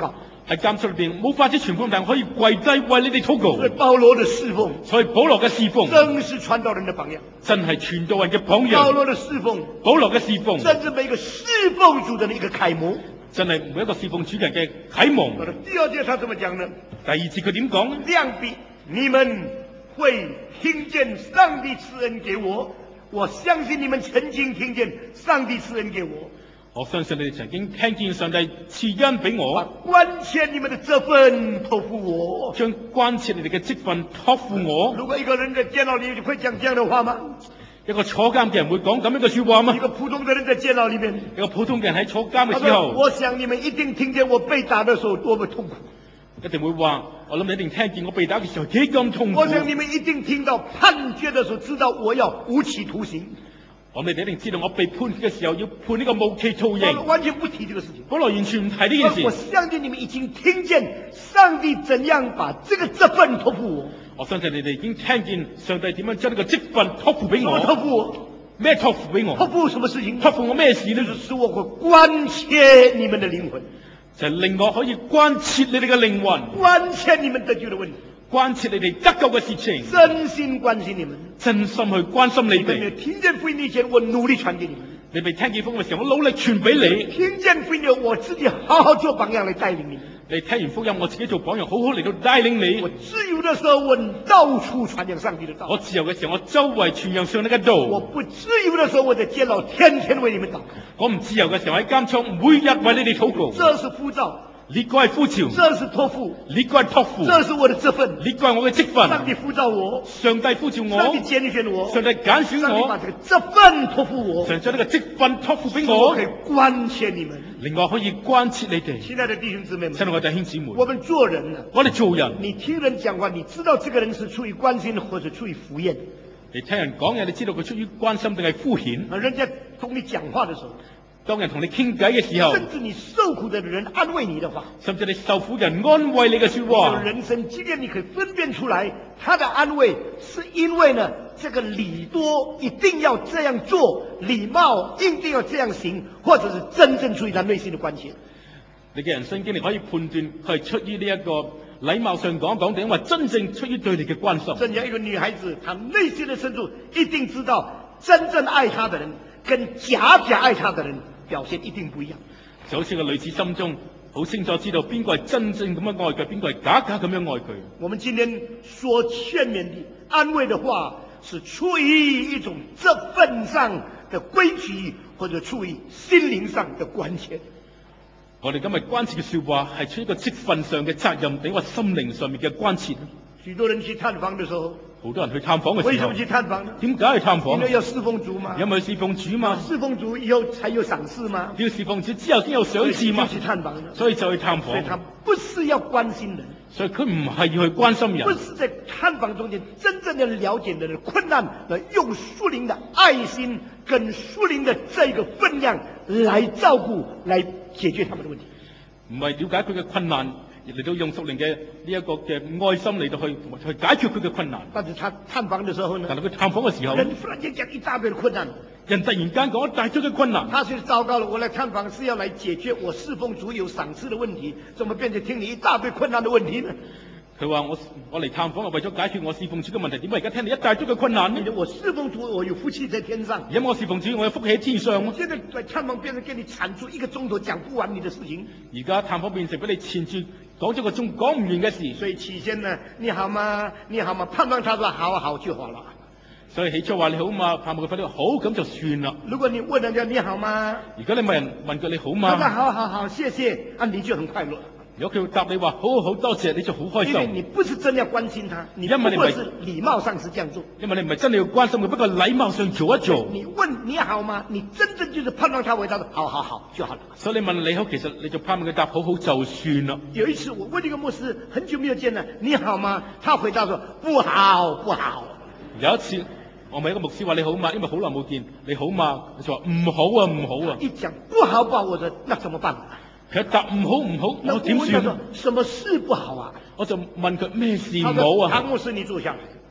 喺監獄裏邊冇法子傳福音，但可以跪低為你哋禱告。 所以保羅的侍奉， 所以保羅嘅侍奉真是傳道人的榜樣， 真係傳道人嘅榜保樣。 羅的侍奉， 保羅嘅侍奉真是每個侍奉主的一個楷模。 真係每一個侍奉主人嘅啟蒙。 第二節他怎麼講呢？ 第二節佢點講呢？ 量必你們會聽見上帝賜恩給我，我相信你們曾經聽見上帝賜恩給我。 我相信你哋曾經聽見上帝賜恩俾我， 關切你們的這份託付我， 將關切你哋嘅職分託付我。 如果一個人在監牢裏會講這樣的話嗎？ 一個坐監嘅人會講咁樣嘅說話嗎？ 一個普通的人在監牢裏面， 一個普通嘅人喺坐監嘅時候， 我想你們一定聽見我被打的時候多麼痛苦， 一定會話，我諗你一定聽見我被打嘅時候幾咁痛苦。 我想你們一定聽到判決的時候知道我要無期徒刑。 我哋一定知道我被判決嘅時候要判呢個無期徒刑。 完全不提這個事情。 保羅完全唔提呢件事。 我相信你們已經聽見上帝怎樣把這份託付我。 我相信你哋已經聽見上帝點樣將呢個職分託付俾我。 託付我？ 咩託付俾我？ 託付什麼事情？ 託付我咩事呢？ 就是使我會關切你們的靈魂， 就係令我可以關切你哋嘅靈魂， 關切你們得救的問題， 關切你哋得救嘅事情， 真心關心你們， 真心去關心你哋。 你聽見福音以前，我努力傳給你們； 你未聽見福音嘅時候，我努力傳俾你。 聽見福音後，我自己好好做榜樣來帶領你們。 你聽完福音，我自己做榜樣，好好嚟到帶領你。 我自由的時候，我到處傳揚上帝的道。 我自由嘅時候，我周圍傳揚上帝嘅道。 我不自由的時候，我在監牢天天為你們禱告。 我唔自由嘅時候喺監倉，每日為你哋禱告。 這是呼召。 呢個係呼召， 這是託付， 呢個係託付， 這是我的職分， 呢個係我嘅職分。 上帝呼召我， 上帝呼召我， 上帝揀選我， 上帝揀選我， 上帝把這個職分託付我， 上帝將呢個職分託付俾我，可以關切你們， 令我可以關切你哋。 親愛的弟兄姊妹們， 親愛的弟兄姊妹， 我們做人啊， 我哋做人， 你聽人講話，你知道這個人是出於關心或者出於敷衍。 你聽人講嘢，你知道佢出於關心定係敷衍。 人家同你講話的時候， 當人同你傾偈嘅時候， 甚至你受苦的人安慰你的話， 甚至你受苦人安慰你嘅說話， 人生經驗你可以分辨出來，他的安慰是因為呢，這個禮多一定要這樣做，禮貌一定要這樣行，或者是真正出於他內心的關切。 你嘅人生經歷可以判斷佢係出於呢一個禮貌上講講，定係話真正出於對你嘅關心。 正像一個女孩子，她內心的深處一定知道，真正愛她的人跟假愛她的人表現一定不一樣。 就好似個女子心中好清楚知道邊個係真正咁樣愛佢，邊個係假咁樣愛佢。 我們今天說勸勉的安慰的話，是出於一種職分上的規矩，或者出於心靈上的關切。 我哋今日關切嘅說話係出於一個職分上嘅責任，定係話心靈上面嘅關切。 許多人去探訪的時候， 好多人去探訪嘅時候， 為什麼去探訪呢？ 點解去探訪？ 因為要侍奉主嘛。 因為侍奉主嘛。 侍奉主以後才有賞賜嘛。 要侍奉主之後先有賞賜嘛。 所以就去探訪， 所以就去探訪。 所以他不是要關心人， 所以佢唔係要去關心人， 不是在探訪中間真正的了解人的困難，來用屬靈的愛心跟屬靈的這個分量來照顧，來解決他們的問題。 唔係了解佢嘅困難，嚟到用屬靈嘅呢一個嘅愛心嚟到去解決佢嘅困難。 但是他探訪的時候呢？ 但係佢探訪嘅時候， 人忽然間講一大堆的困難， 人突然間講一大堆嘅困難。 他是糟糕了，我來探訪是要來解決我侍奉主有賞賜的問題，怎麼變成聽你一大堆困難的問題呢？ 佢話我嚟探訪係為咗解決我侍奉主嘅問題，點解而家聽你一大堆嘅困難呢？ 我侍奉主，我有福氣在天上。 因為我侍奉主，我有福氣喺天上。 現在在探訪變成跟你闡述1個鐘頭講不完你的事情。 而家探訪變成俾你纏住講咗個鐘講唔完嘅事。 所以起先呢，你好嗎？你好嗎？盼望他說好好就好了。 所以起初話你好嘛，盼望佢快啲好，咁就算啦。 如果你問人家你好嗎？ 如果你問佢你好嘛？ 他說好好好，謝謝，啊你就很快樂。 如果佢答你話好好多謝，你就好開心。 因為你不是真要關心他，你不過是禮貌上是這樣做。 因為你唔係真係要關心佢，不過禮貌上做一做。 你問你好嗎？你真正就是盼望他回答說好好好就好了。 所以你問你好，其實你就盼望佢答好好就算啦。 有一次我問一個牧師，很久沒有見了，你好嗎？他回答說不好不好。 有一次我問一個牧師話你好嗎？因為好耐冇見，你好嗎？佢就話唔好啊唔好啊。 一講不好不好，我說那怎麼辦？ 佢答唔好唔好，我點算啊？ 什麼事不好啊？ 我就問佢咩事唔好啊？ 唐牧師，你坐下來。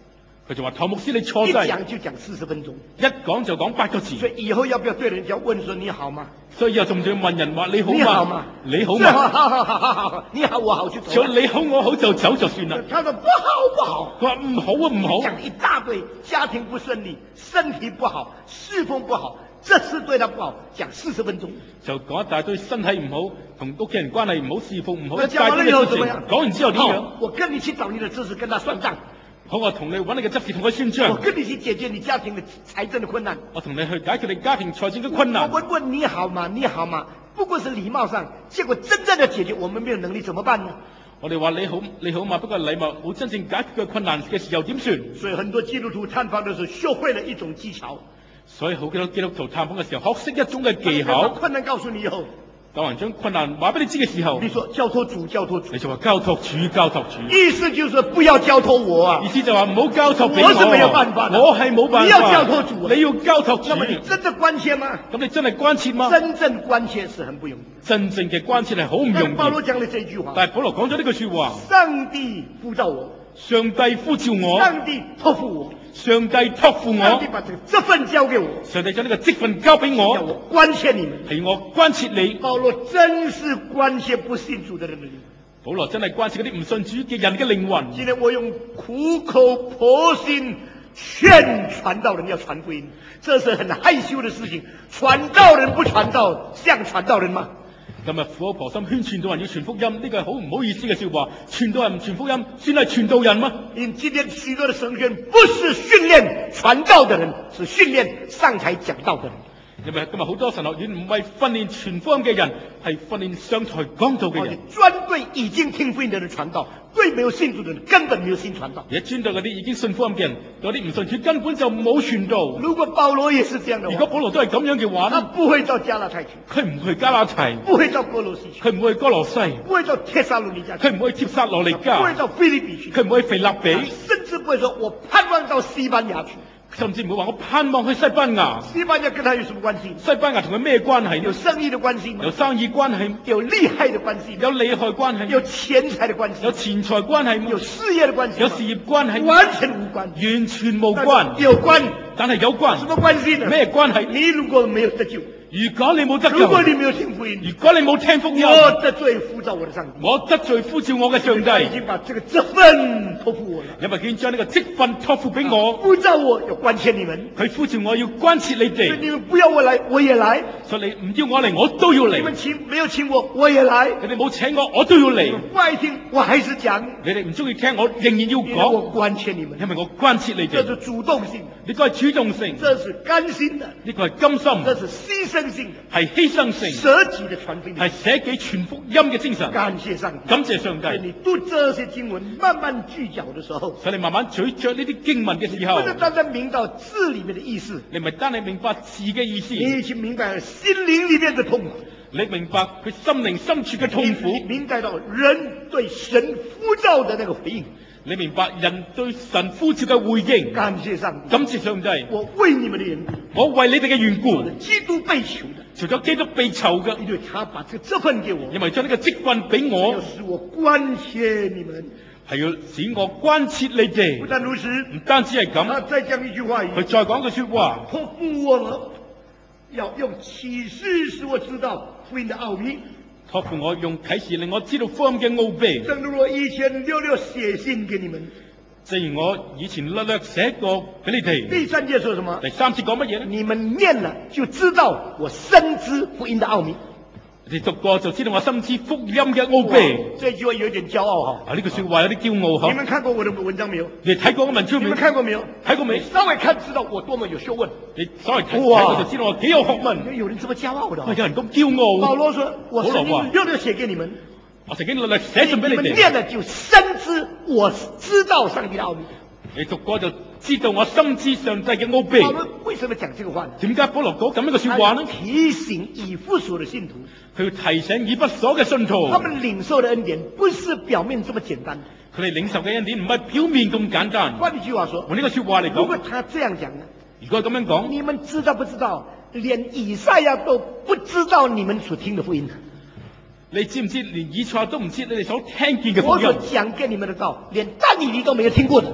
佢就話唐牧師你錯一晒， 講就講40分鐘。 一講就講8個字。 所以以後要不要對人家問說你好嗎？ 所以又仲要問人話你好你好嗎嗎？ 你好嗎？ 好，你好我好就走所了。 以你好我好就走就算啦。 他說不好不好， 佢話唔好啊唔好， 講一大堆，家庭不順利，身體不好，侍奉不好，這事對他不好，講40分鐘。 就講一大堆身體唔好，同屋企人關係唔好，侍奉唔好， 那一大堆講完了以後嘅事情。 怎麼樣？ 講完之後點樣？ 好，我跟你去找你的執事，跟他算賬。 好，我同你揾你嘅執事同佢算我賬。 跟你去解決你家庭的財政的困難。 我同你去解決你家庭財政嘅困難。 我問你好嗎？你好嗎？不過是禮貌上，結果真正的解決我們沒有能力怎麼辦呢？ 我哋話你好你好嘛，不過禮貌冇真正解決嘅困難嘅時候點算？ 所以很多基督徒探訪的時候學會了一種技巧。 所以好多基督徒探訪嘅時候學識一種嘅技把巧。 困難告訴你以後， 當人將困難話俾你知嘅時候， 你說交託主，交託主， 你就話交託主交託主。 意思就是不要交託我啊意。思就話唔好交託俾我是沒有辦法的我係冇辦法。 你要交託主啊你要交託主。 那麼你真的關切嗎？ 咁你真係關切嗎？ 真正關切是很不容易。 真正嘅關切係好唔容易。 但保羅講了這句話， 但係保羅講咗呢句說話， 上帝呼召我， 上帝呼召我， 上帝託付我， 上帝託付我上帝，把這份交給我， 上帝將呢個職份交俾要我， 我關切你們。 係我關切你。 保羅真是關切不信主的人的靈魂。 保羅真係關切嗰啲唔信主嘅人嘅靈魂。 今天我用苦口婆心勸傳道人要傳福音，這是很害羞的事情。傳道人不傳道，像傳道人嗎？ 今日苦口婆心勸傳道人要傳福音，呢個係好唔好意思嘅說話。傳道人唔傳福音，算係傳道人嗎？ 因為今天許多的神學院不是訓練傳道的人，是訓練上台講道的人。 因為今日好多神學院唔係訓練傳福音嘅人，係訓練上台講道嘅人。 專對已經聽福音的人傳道，對沒有信主的人根本沒有心傳道。 而專對嗰啲已經信福音嘅人，嗰啲唔信主根本就冇傳道。 如果保羅也是這樣的話， 如果保羅都係咁樣嘅話他呢， 不會到加拉太去， 佢唔去加拉提， 不會到哥羅西去， 佢唔會去哥羅西， 不會到帖撒羅尼迦去， 佢唔會去帖撒羅尼不會迦， 到腓立比去， 佢唔會去腓立比， 甚至不會說我盼望到西班牙去。 甚至唔會話我盼望去西班牙。 西班牙跟他有什麼關係？ 西班牙同佢咩關係有呢？ 生意的關係嗎？ 有生意關係， 有厲害的關係嗎？ 有利害關係， 有錢財的關係嗎？ 有錢財關係嗎？ 有事業的關係嗎？ 有事業關係， 完全無關， 完全無關。 有關， 但係有關， 什麼關係呢？ 咩關係？ 你如果沒有得救， 如果你冇得救， 如果你沒有聽福音， 如果你冇聽福音， 我得罪呼召我的上帝， 我得罪呼召我嘅上他已帝， 經把這個職分託付我了， 因為佢已經將呢個職分託付俾我， 呼召我要關切你們， 佢呼召我要關切你所以哋， 你們不要我來，我也來； 所以你唔要我嚟，我都要嚟。 你們沒有請我，我也來； 你哋冇請我，我都要嚟。 你們不愛聽，我還是講， 你哋唔中意聽，我仍然要因為講， 我關切你們， 因為我關切你哋。 這是主動性的， 呢個係主動性， 這是甘心的， 呢個係甘心， 這是犧牲性的， 係犧牲性， 捨己的傳福音， 係捨己傳福音嘅精神。 感謝上帝。 感謝上帝。 所以你讀這些經文，慢慢聚焦的時候， 所以你慢慢咀嚼呢啲經文嘅時候不，是單單明到字裏面的意思， 你唔係單係明白字嘅意思， 你已經明白了心靈裏面的痛苦， 你明白佢心靈深處嘅痛苦， 你明白到人對神呼召的那個回應。 你明白人對神呼召嘅回應。 感謝上帝， 感謝上帝， 我為你們的緣故， 我為你哋嘅緣故， 基督被囚的， 除咗基督被囚嘅， 因為他把這個職分給我， 因為將呢個職分俾要我， 使我關切你們。 係要使我關切你不哋。 但如此， 唔單止係咁， 他再講一句話， 佢再講句說話， 託付我要用啟示使我知道福音的奧秘。 託付我用啟示令我知道福音嘅奧秘。 正如我以前略略寫信給你們， 正如我以前略略寫過俾你哋。 第3節說什麼？ 第3節講乜嘢呢？ 你們念了就知道我深知福音的奧秘。 你讀過就知道我深知福音嘅奧秘。 這句話有點驕傲哈。 啊，呢句說話有啲驕傲嗬。 你們看過我的文章沒有？ 你睇過個文章未？ 你們看過沒有？ 睇過未？ 稍微看知道我多麼有學問。 你稍微睇哇過就知道我幾有學問。 有人這麼驕傲的有人咁驕傲。 保羅說：“我曾經略略寫給你們， 我曾經略略寫信俾你你們哋。 念了就深知我知道上帝的奧秘。” 你讀過就知道我深知上帝嘅奧秘。 保羅為什麼講這個話呢？ 點解保羅講咁樣嘅說話呢？ 提醒以弗所的信徒， 佢要提醒以弗所嘅信徒， 他們領受的恩典不是表面這麼簡單。 佢哋領受嘅恩典唔係表面咁簡單。 換句話說， 用呢個說話嚟講， 如果他這樣講呢？ 如果咁樣講， 你們知道不知道？連以賽亞都不知道你們所聽的福音。 你知唔知？連以賽都唔知你哋所聽見嘅福我所音。 講給你們的道，連但以理都沒有聽過的。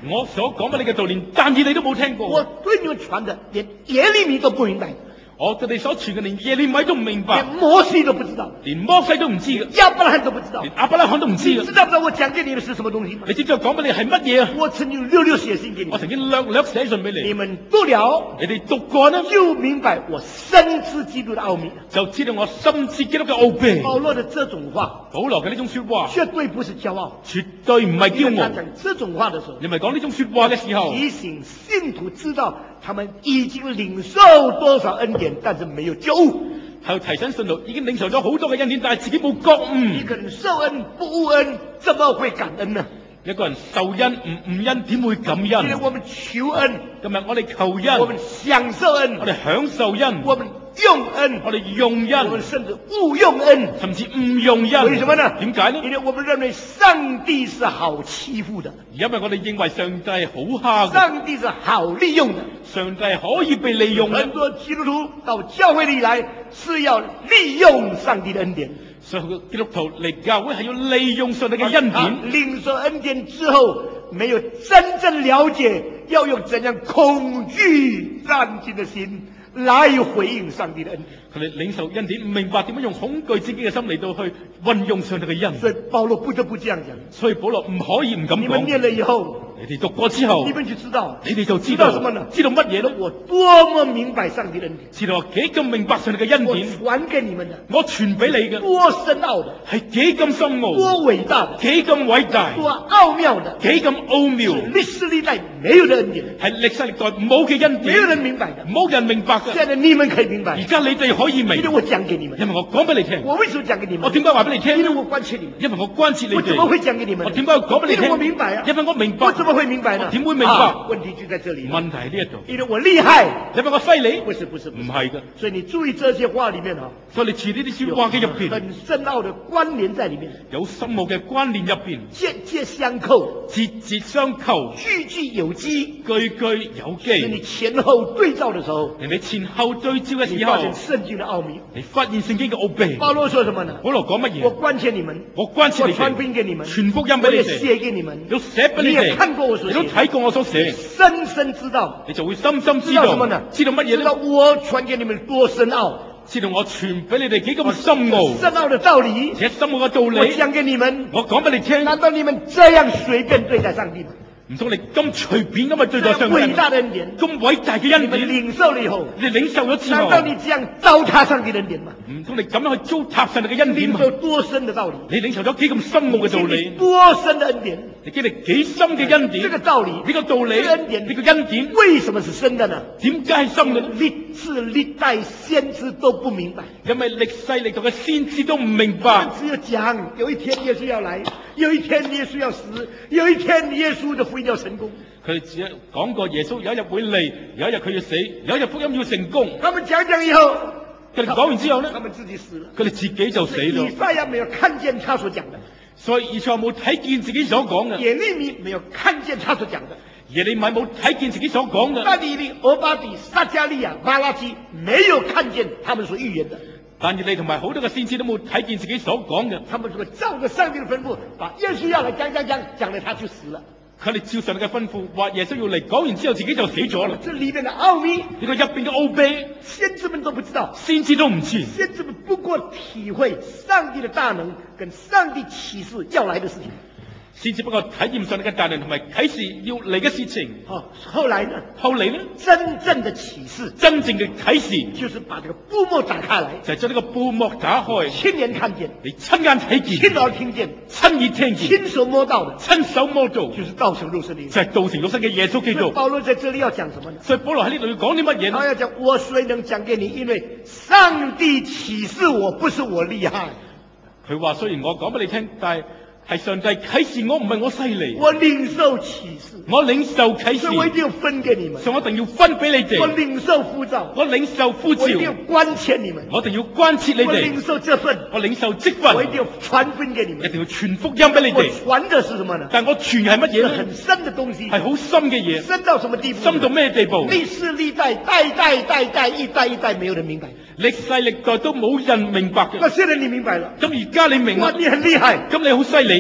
我所講俾你嘅道，連但以理都冇聽過。 我對你們傳的，連耶利米都不明白， 我對你所傳嘅，連耶利米都唔明白， 連摩西都不知道， 連摩西都唔知嘅， 亞伯拉罕都不知道。 連亞伯拉罕都唔知嘅。 你知道不知道我講給你的是什麼東西嗎？ 你知唔知我講俾你係乜嘢啊？ 我曾經略略寫信給你我，曾經略略寫信俾你你， 們讀了你哋讀過呢， 就明白我深知基督的奧秘。 就知道我深知基督嘅奧秘。 保羅的這種話保羅嘅呢種說話， 絕對不是驕傲， 絕對唔係驕傲。 他講這種話的時候， 你咪講呢種說話嘅時候， 提醒信徒知道他們已經領受多少恩典，但是沒有覺悟。 係提醒信徒已經領受咗好多嘅恩典，但係自己冇覺悟。 一個人受恩不悟恩，怎麼會感恩呢？ 一個人受恩唔恩，點會感今天恩？ 我們求恩， 今日我哋求我恩， 們享受恩， 我哋享受恩， 我們用恩， 我哋用我們恩， 甚至誤用恩。 甚至唔用恩。 為什麼呢？ 點解呢？ 因為我們認為上帝是好欺負的， 因為我哋認為上帝係好蝦嘅， 上帝是好利用的。 上帝係可以被利用嘅。 很多基督徒到教會裏來是要利用上帝的恩典， 所以基督徒嚟教會係要利用上帝嘅恩他典。 領受恩典之後，沒有真正了解要用怎樣恐懼戰兢的心來回應上帝的恩典。 佢哋領受恩典，唔明白點樣用恐懼自己嘅心嚟到去運用上帝嘅恩。 所以保羅不得不這樣講。 所以保羅唔可以唔咁你們念講。 了以後， 你哋讀過之後你，們就知道， 你哋就知知道道什麼呢？ 知道乜嘢咯？ 我多麼明白上帝的恩典， 知道我幾咁明白上帝嘅恩我典， 傳給你們的， 我傳俾你嘅多深奧的， 係幾咁深奧， 多偉大的， 幾咁偉大， 多奧妙的， 幾咁奧妙， 是歷史歷代沒有的恩典， 係歷世歷代冇嘅恩沒有人典， 明白的。 冇人明白嘅。 現在你們可以明白而，家你哋可以明， 因為我講給你們， 因為我講俾你聽。 我為什麼講給你們？ 我點解話俾你聽因為我關切你們， 因為我關切你我怎麼會哋。 講給你們？ 我點解要講俾你聽？ 因為我明白啊， 因為我明白。 我怎麼會明白呢？ 我點會明白問題就在這裡了。 問題喺呢一度， 因為我厲害， 因為我犀利， 不是不是， 唔係嘅。 所以你注意這些話裡面哈， 所以你住呢啲說話嘅入邊， 很深奧的關聯在裡面， 有深奧嘅關聯入邊， 節節相扣， 節節相扣， 句句有機。 句句有是你機。 前後對照的時候， 人哋前後對照嘅時候你發，現聖經的奧秘。 你發現聖經嘅奧秘。 保羅說什麼呢？ 保羅講乜我嘢？ 關切你們， 我關切你我傳哋， 福音給你們， 傳福音我也俾你哋， 寫給你們， 都寫俾你你也哋， 看過我所寫你都睇過我所寫， 深深知道， 你就會深深知知道什麼道呢？ 知道乜嘢知道咧？ 我傳給你們多深奧， 知道我傳俾你哋幾咁深奧， 深奧的道理， 且深奧嘅道我理， 講給你們。 我講俾你聽。 難道你們這樣隨便對待上帝嗎？ 唔通你咁隨便咁去對待這樣偉上帝？ 大的恩典， 咁偉大嘅你們恩典， 領受了以後， 你領受咗之後難，道你這樣糟蹋上帝的恩典嗎？ 唔通你咁樣去糟蹋上帝嘅恩典嘛？ 領受多深的道理， 你領受咗幾咁深奧嘅道經歷理？ 多深的恩典， 你經歷幾深嘅恩典？ 這個道理， 呢個道理， 這個恩典呢個恩典， 為什麼是深的呢？ 點解係深嘅呢？ 歷代先知都不明白。 因為歷世歷代嘅先知都唔明他白們，只有講有一天耶穌要來，有一天耶穌要死，有一天耶穌的福音要成功。 佢哋只係講過耶穌有一日會嚟，有一日佢要死，有一日福音要成功。 他們講以後， 佢哋講完之後咧他，們自己死了。 佢哋自己就死以咗。 賽亞沒有看見他所講的， 所以以賽亞冇睇見自己所講嘅， 耶利米沒有看見他所講的， 耶利米冇睇見自己所講嘅， 但以理、俄巴底、撒迦利亞、馬拉基沒有看見他們所預言的。 但以理同埋好多嘅先知都冇睇見自己所講嘅。 他們說照着上帝的吩咐，把耶穌要來講了他就死了。 佢哋照上帝嘅吩咐，話耶穌要嚟，講完之後自己就死咗啦。 這裏面的奧秘， 呢個入邊嘅奧秘， 先知們都不知道。 先知都唔知。 先知們不過體會上帝的大能跟上帝啟示要來的事情。 先至不過體驗上帝嘅大能同埋啟示要嚟嘅事情。 後來呢？ 後嚟呢？ 真正的啟示， 真正嘅啟示就是把這個布幕打開來， 就係將呢個布幕打開， 親眼看見， 你親眼睇見， 親耳聽見， 親耳聽見， 親手摸到的， 親手摸到， 就是道成肉身的耶穌。 就係道成肉身嘅耶穌基督。 保羅在這裏要講什麼呢？ 所以保羅喺呢度要講啲乜嘢呢？ 他要講我誰能講給你？因為上帝啟示我，不是我厲害。 佢話雖然我講俾你聽，但係上帝啟示我，唔係我犀利， 我領受啟示， 我領受啟示， 所以我一定要分給你們。 所以我一定要分俾你我哋， 領受呼召， 我領受呼召我一，定要關切你們。 我一定要關切你我領哋， 受這份， 我領受職分， 我一定要傳分給你們。 一定要傳福音俾你我哋。 傳的是什麼呢？ 但我傳係乜嘢是咧？ 很深的東西， 係好深嘅嘢， 深到什麼地步？ 深到咩地步？ 歷世歷代，代一代沒有人明白。 歷世歷代都冇人明白嘅。 那現在你明白了， 咁而家你明哇， 啦， 你很厲害， 咁你好犀利，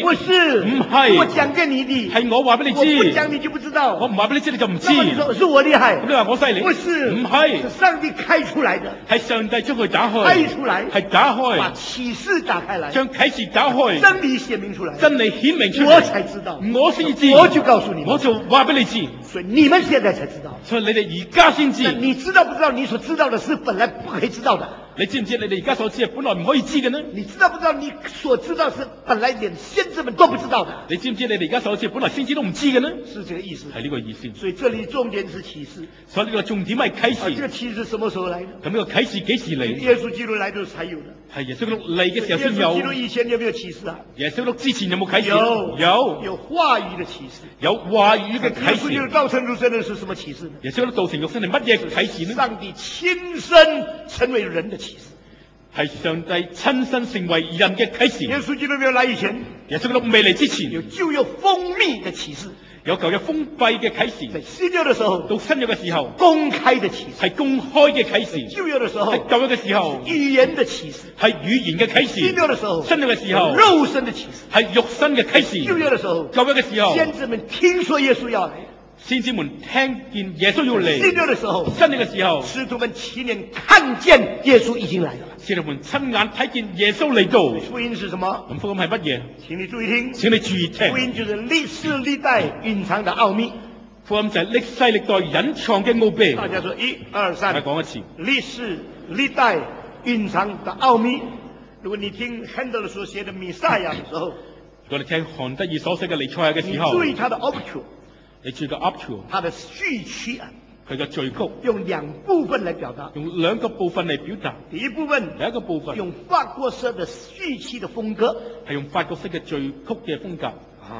不是， 唔係我講給你的， 係我話俾你我不知， 講你就不知道。 我唔話俾你知你就唔知。 那麼你說是我厲害？ 咁你話我犀利？ 不是， 唔係， 是上帝開出來的， 係上帝將佢打開， 開出來， 係打把開， 啟示打開來， 將啟示打開， 真理顯明出來， 真理顯明出嚟， 我才知道， 我先知， 我就告訴你們， 我就話俾你知， 所以你們現在才知道。 所以你哋而家先知。 你知道不知道？你所知道的是本來不可以知道的。 你知唔知你哋而家所知係本來唔可以知嘅呢？ 你知道不知道？你所知道是本來連先知們都不知道的。 你知唔知你哋而家所知本來先知都唔知嘅呢？ 是這個意思。 係呢個意思。 所以這裡重點是啟示。 所以呢個重點係啟示。 這個啟示什麼時候來的？ 咁呢個啟示幾時嚟？ 耶穌基督來的時候才有的。 係耶穌基督嚟嘅時候先有。 耶穌基督以前有沒有啟示啊？ 耶穌基督之前有冇啟示？ 有話語的啟示。 有話語嘅啟示。 耶穌基督道成肉身的是什麼啟示呢？ 耶穌基督道成肉身係乜嘢啟示呢？ 上帝親身成為人的啟示。 係上帝親身成為人嘅啟示。 耶穌基督沒有來以前， 耶穌基督未嚟之前， 就有封閉的啟示， 有舊約封閉嘅啟示。 在新約的時候， 到新約嘅時候， 公開的啟示， 係公開嘅啟示。 舊約的時候， 係舊約嘅時候， 語言的啟示， 係語言嘅啟示。 新約的時候， 新約嘅時候， 肉身的啟示， 係肉身嘅啟示。 舊約的時候， 舊約嘅時候， 先知們聽說耶穌要來。 先知們聽見耶穌要嚟， 新約的時候， 新約嘅時候， 使徒們親眼看見耶穌已經來了。 使徒們親眼睇見耶穌嚟到。 福音是什麼？ 咁福音係乜嘢？ 請你注意聽。 請你注意聽。 福音就是歷世歷代隱藏的奧秘。 福音就係歷世歷代隱藏嘅奧秘。 大家說一二三。 再講一次。歷世歷代隱藏的奧秘。如果你聽亨德爾所寫的彌賽亞的時候， 如果你聽韓德爾所寫嘅彌賽亞嘅時候， 你注意他的 overture。 你注意個 up to， 它的序曲啊， 佢嘅序曲用兩部分來表達， 用兩個部分嚟表達。 第一部分， 第一個部分用法國式的序曲的風格， 係用法國式嘅序曲嘅風格。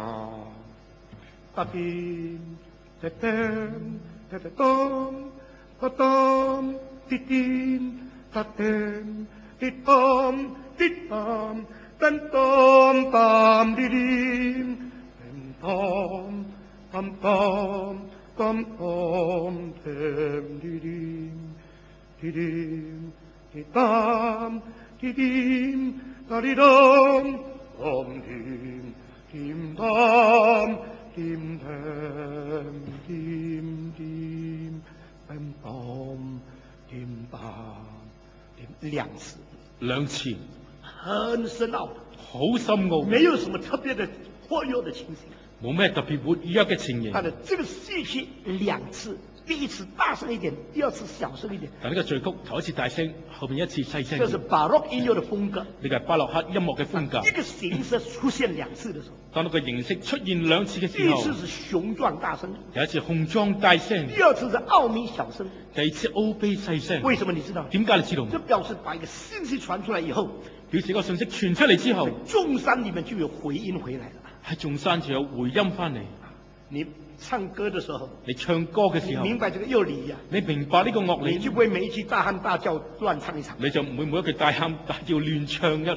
噠叮噠叮噠噠當噠當滴叮噠叮滴當滴當噔當當滴叮當。Tam tam tam tam tam didim didim didam didim dadidam tam dim dim dam dim dam dim dim dam dam dim dam 兩次， 很深奧， 好深奧， 沒有什麼特別的活躍的情形。 冇咩特別活躍嘅情形。 它的這個序曲兩次，第一次大聲一點，第二次小聲一點。 但呢個序曲頭一次大聲，後邊一次細聲。 這是巴洛克音樂的風格。呢個係巴洛克音樂嘅風格。 一個形式出現兩次的時候， 當呢個形式出現兩次嘅時候， 第一次是雄壯大聲， 有一次雄壯大聲， 第二次是奧秘小聲， 第二次奧秘細聲。 為什麼你知道？ 點解你知道？ 這表示把一個信息傳出來以後， 表示個信息傳出嚟之後， 眾山裏面就有回音回來了。 喺眾山就有回音翻嚟。 你唱歌的時候， 你唱歌嘅時候， 你明白這個樂理呀？ 你明白呢個樂理， 你就不會每一句大喊大叫亂唱一場， 你就唔會每一句大喊大叫亂唱一。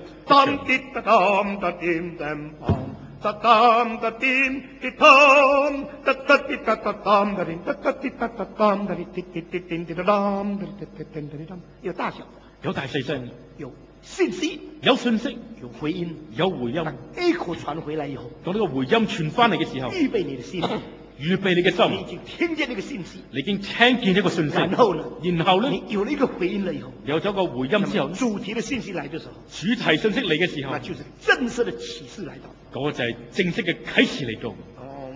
有大小， 有大細聲， 有信息， 有信息， 有回音， 有回音。 echo 傳回來以後， 當呢個回音傳翻嚟嘅時候， 預備你的心， 預備你嘅心， 你已經聽見呢個信息， 你已經聽見呢個信息。 然後呢， 你有了一個回音了以後， 有咗個回音之後， 主題的信息來的時候， 主題信息嚟嘅時候， 那就是正式的啟示來到。 嗰個就係正式嘅啟示嚟到。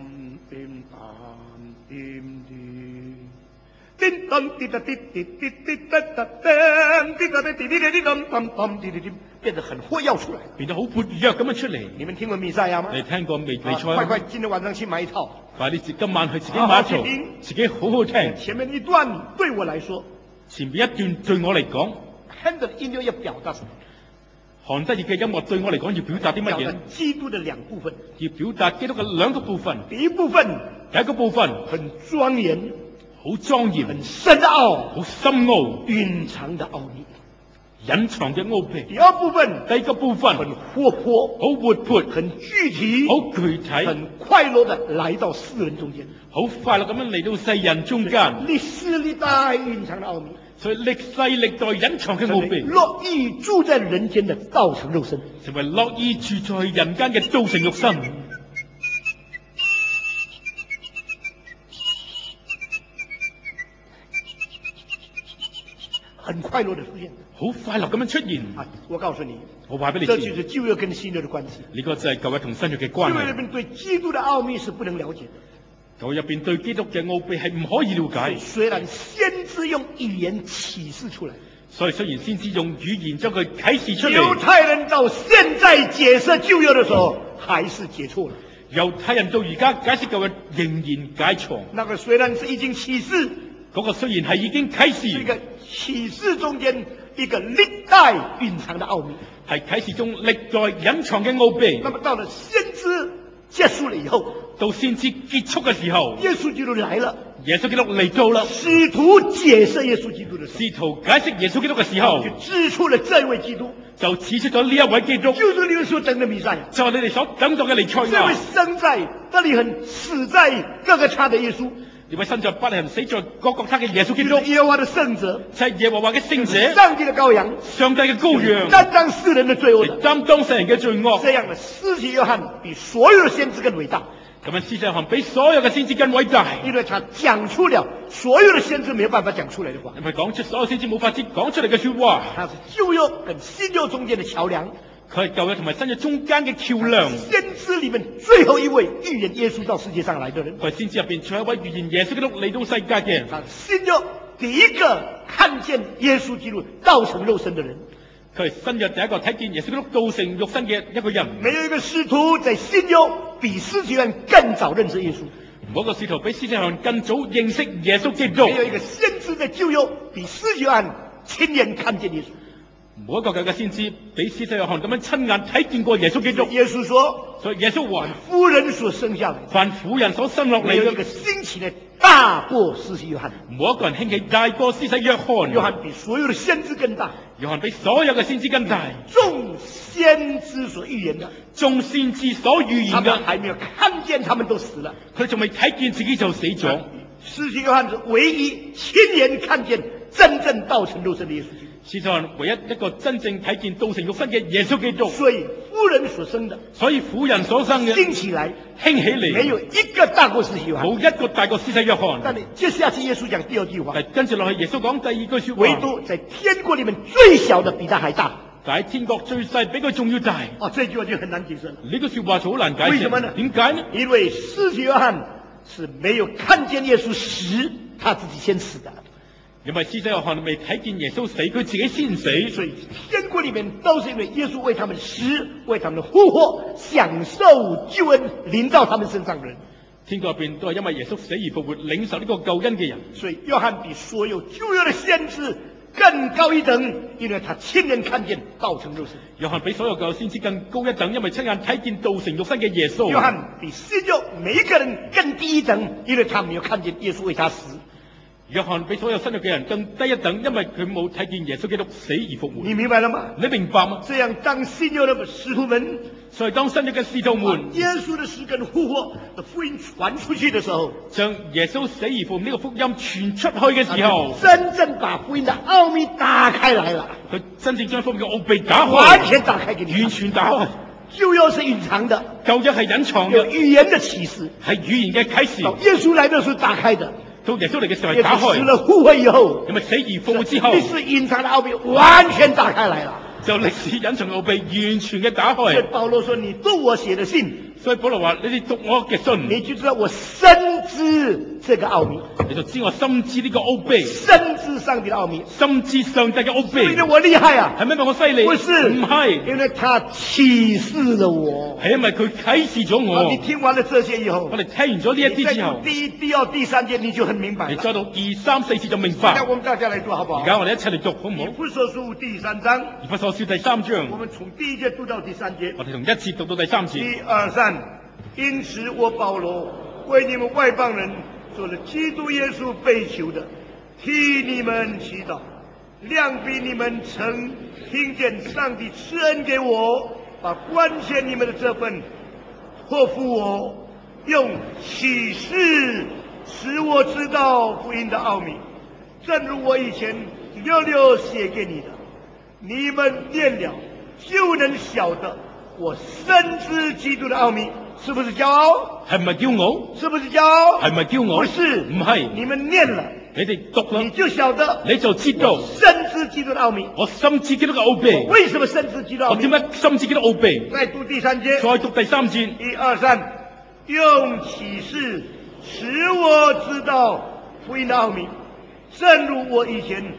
變得很活躍出來， 變得好活躍咁樣出嚟。 你們聽過彌賽亞嗎？ 你聽過彌賽亞？ 快快今天晚上去買一套。 快啲今晚去自己買一套，自己好好聽。 前面一段對我來說， 前面一段對我嚟講， 亨德爾音樂要表達什麼？ 韓德爾嘅音樂對我嚟講要表達啲乜嘢？ 基督的兩部分， 要表達基督嘅兩個部分。 第一部分， 第一個部分很莊嚴， 好莊嚴， 很深奧， 好深奧， 隱藏的奧秘， 隱藏嘅奧秘。 第二部分， 第二個部分很活潑， 好活潑， 很具體， 好具體， 很快樂的來到世人中間， 好快樂咁樣嚟到世人中間。 歷世歷代隱藏的奧秘。 所以歷世歷代隱藏嘅奧秘， 樂意住在人間的道成肉身， 成為樂意住在人間嘅道成肉身， 很快樂的出現。 好快樂咁樣出現。 我告訴你， 我話俾你這就知， 是舊約跟新約的關係。 呢個就係舊約同新約嘅關舊約係。 裏面對基督的奧秘是不能了解的。 舊約入邊對基督嘅奧秘係唔可以了解， 雖然先知用語言啟示出來， 所以雖然先知用語言將佢啟示出猶嚟， 太人到現在解釋舊約的時候，還是解錯了。 猶太人到而家解釋舊約仍然解錯。 那個雖然是已經啟示， 嗰個雖然係已經啟示， 是一個啟示中間一個歷代蘊藏的奧秘， 係啟示中歷代隱藏嘅奧秘。 那麼到了先知結束了以後， 到先知結束嘅時候， 耶穌基督來了， 耶穌基督嚟到啦。 使徒解釋耶穌基督的時候， 試圖解釋耶穌基督嘅時候， 就指出了這位基督， 就指出咗呢一位基督， 就是你們所等的彌賽亞， 就係你哋所等待嘅彌賽這位亞。 生在伯利恆、死在各個他的耶穌， 呢位身在伯利恆、死在各各他嘅耶穌基督， 就是耶和華的聖者， 就係耶和華嘅聖者， 上帝的羔羊， 上帝嘅羔羊， 擔當世人的罪惡的。 擔當世人嘅罪惡。 這樣的施洗約翰比所有的先知更偉大， 咁樣施洗約翰比所有嘅先知更偉大， 因為他講出了所有的先知沒有辦法講出來的話。 因為講出所有先知冇法子講出嚟嘅說話。 他是舊約跟新約中間的橋梁， 佢係舊約同埋新約中間嘅橋梁。 先知裏面最後一位預言耶穌到世界上來的人， 佢係先知入邊最後一位預言耶穌基督嚟到世界嘅。 他是新約第一個看見耶穌基督道成肉身的人。 佢係新約第一個睇見耶穌基督道成肉身嘅一個人。 沒有一個使徒在新約比施洗約翰更早認識耶穌， 冇一個使徒比施洗約翰更早認識耶穌基督。 沒有一個先知在舊約比施洗約翰親眼看見耶穌。 冇一個嘅先知比施洗約翰咁樣親眼睇見過耶穌基督。 耶穌說， 所以耶穌話： 婦人所生下來， 凡婦人所生落嚟沒有一個嘅， 興起的大過施洗約翰。 冇一個人興起大過施洗約翰。 約翰比所有的先知更大， 約翰比所有嘅先知更大。 眾先知所預言的， 眾先知所預言他們嘅， 還沒有看見，他們都死了。 佢仲未睇見自己就死咗。 施洗約翰是唯一親眼看見真正道成肉身的耶穌基督。 施洗約翰唯一一個真正睇見道成肉身嘅耶穌基督。 所以婦人所生的所以婦人所生嘅興起來， 興起嚟， 沒有一個大過施洗約翰。 冇一個大過施洗約翰。 但你接下去耶穌講第二句話， 但跟住落去，耶穌講第二句說話， 唯獨在天國裏面最小的比他還大。 但係天國最細比佢仲要大。 哦，這句話就很難解釋了。 呢句說話就好難解釋。 為什麼呢？ 點解呢？ 因為施洗約翰是沒有看見耶穌死，他自己先死的。 因為施洗約翰未睇見耶穌死，佢自己先死。 所以天國裏面都是因為耶穌為他們死，為他們復活，享受救恩臨到他們身上的人。 天國入邊都係因為耶穌死而復活，領受呢個救恩嘅人。 所以約翰比所有舊約的先知更高一等，因為他親眼看見道成肉身。 約翰比所有舊先知更高一等，因為親眼睇見道成肉身嘅耶穌。 約翰比新約每一個人更低一等，因為他沒有看見耶穌為他死。 約翰比所有新約嘅人更低一等，因為佢冇睇見耶穌基督死而復活。 你明白了嗎？ 你明白嗎？ 這樣當新約的使徒們， 所以當新約嘅使徒們耶穌的死跟復活的福音傳出去的時候， 將耶穌死而復活呢個福音傳出去嘅時候， 真正把福音的奧秘打開來了， 佢真正將福音嘅奧秘打開， 完全打開給你看， 完全打開。 舊約是隱藏的， 舊約係隱藏有嘅， 語言的啟示， 係語言嘅啟示。 到耶穌來的時候打開的， 到耶穌嚟嘅時候耶係打開。 穌死了復活以後， 因為死而復活之後， 歷史隱藏的奧秘完全打開來了。 就歷史隱藏嘅奧秘完全嘅打所以開。 保羅說：“你讀我寫的信， 所以保羅話：你哋讀我嘅信， 你就知道我深知這個奧秘， 你就知我深知呢個奧秘， 深知上帝的奧秘。 深知上帝嘅奧秘。 所以呢，我厲害啊！ 係咪因為我犀利？ 不是， 唔係， 因為他啟示了我。 係因為佢啟示咗我。 你聽完了這些以後我，哋聽完咗呢一你再啲之後讀，第一、第二、第三節，你就很明白了。 你再到2、3、4節就明白。 那我們大家來讀好不好而？家我哋一齊嚟讀好唔以好？ 弗所書第3章， 以弗所書第3章， 我們從第1節讀到第3節。 我哋從1節讀到第3節。 1、2、3，因此我保羅為你們外邦人做了基督耶穌被囚的，替你們祈禱，諒必你們曾聽見上帝賜恩給我，把關切你們的這份託付我，用啟示使我知道福音的奧秘，正如我以前 66寫給你的，你們念了就能曉得我深知基督的奧秘，是不是驕傲？ 係唔係驕傲？ 是不是驕傲？ 係唔係驕傲？ 不是， 唔係。 你們念了， 你哋讀啦， 你就曉得， 你就知道深知基督的奧秘。 我深知基督嘅奧秘。 為什麼深知基督的奧秘？ 我點解深知基督奧秘？ 再讀第3節， 再讀第3節。 1、2、3，用啟示使我知道福音的奧秘，正如我以前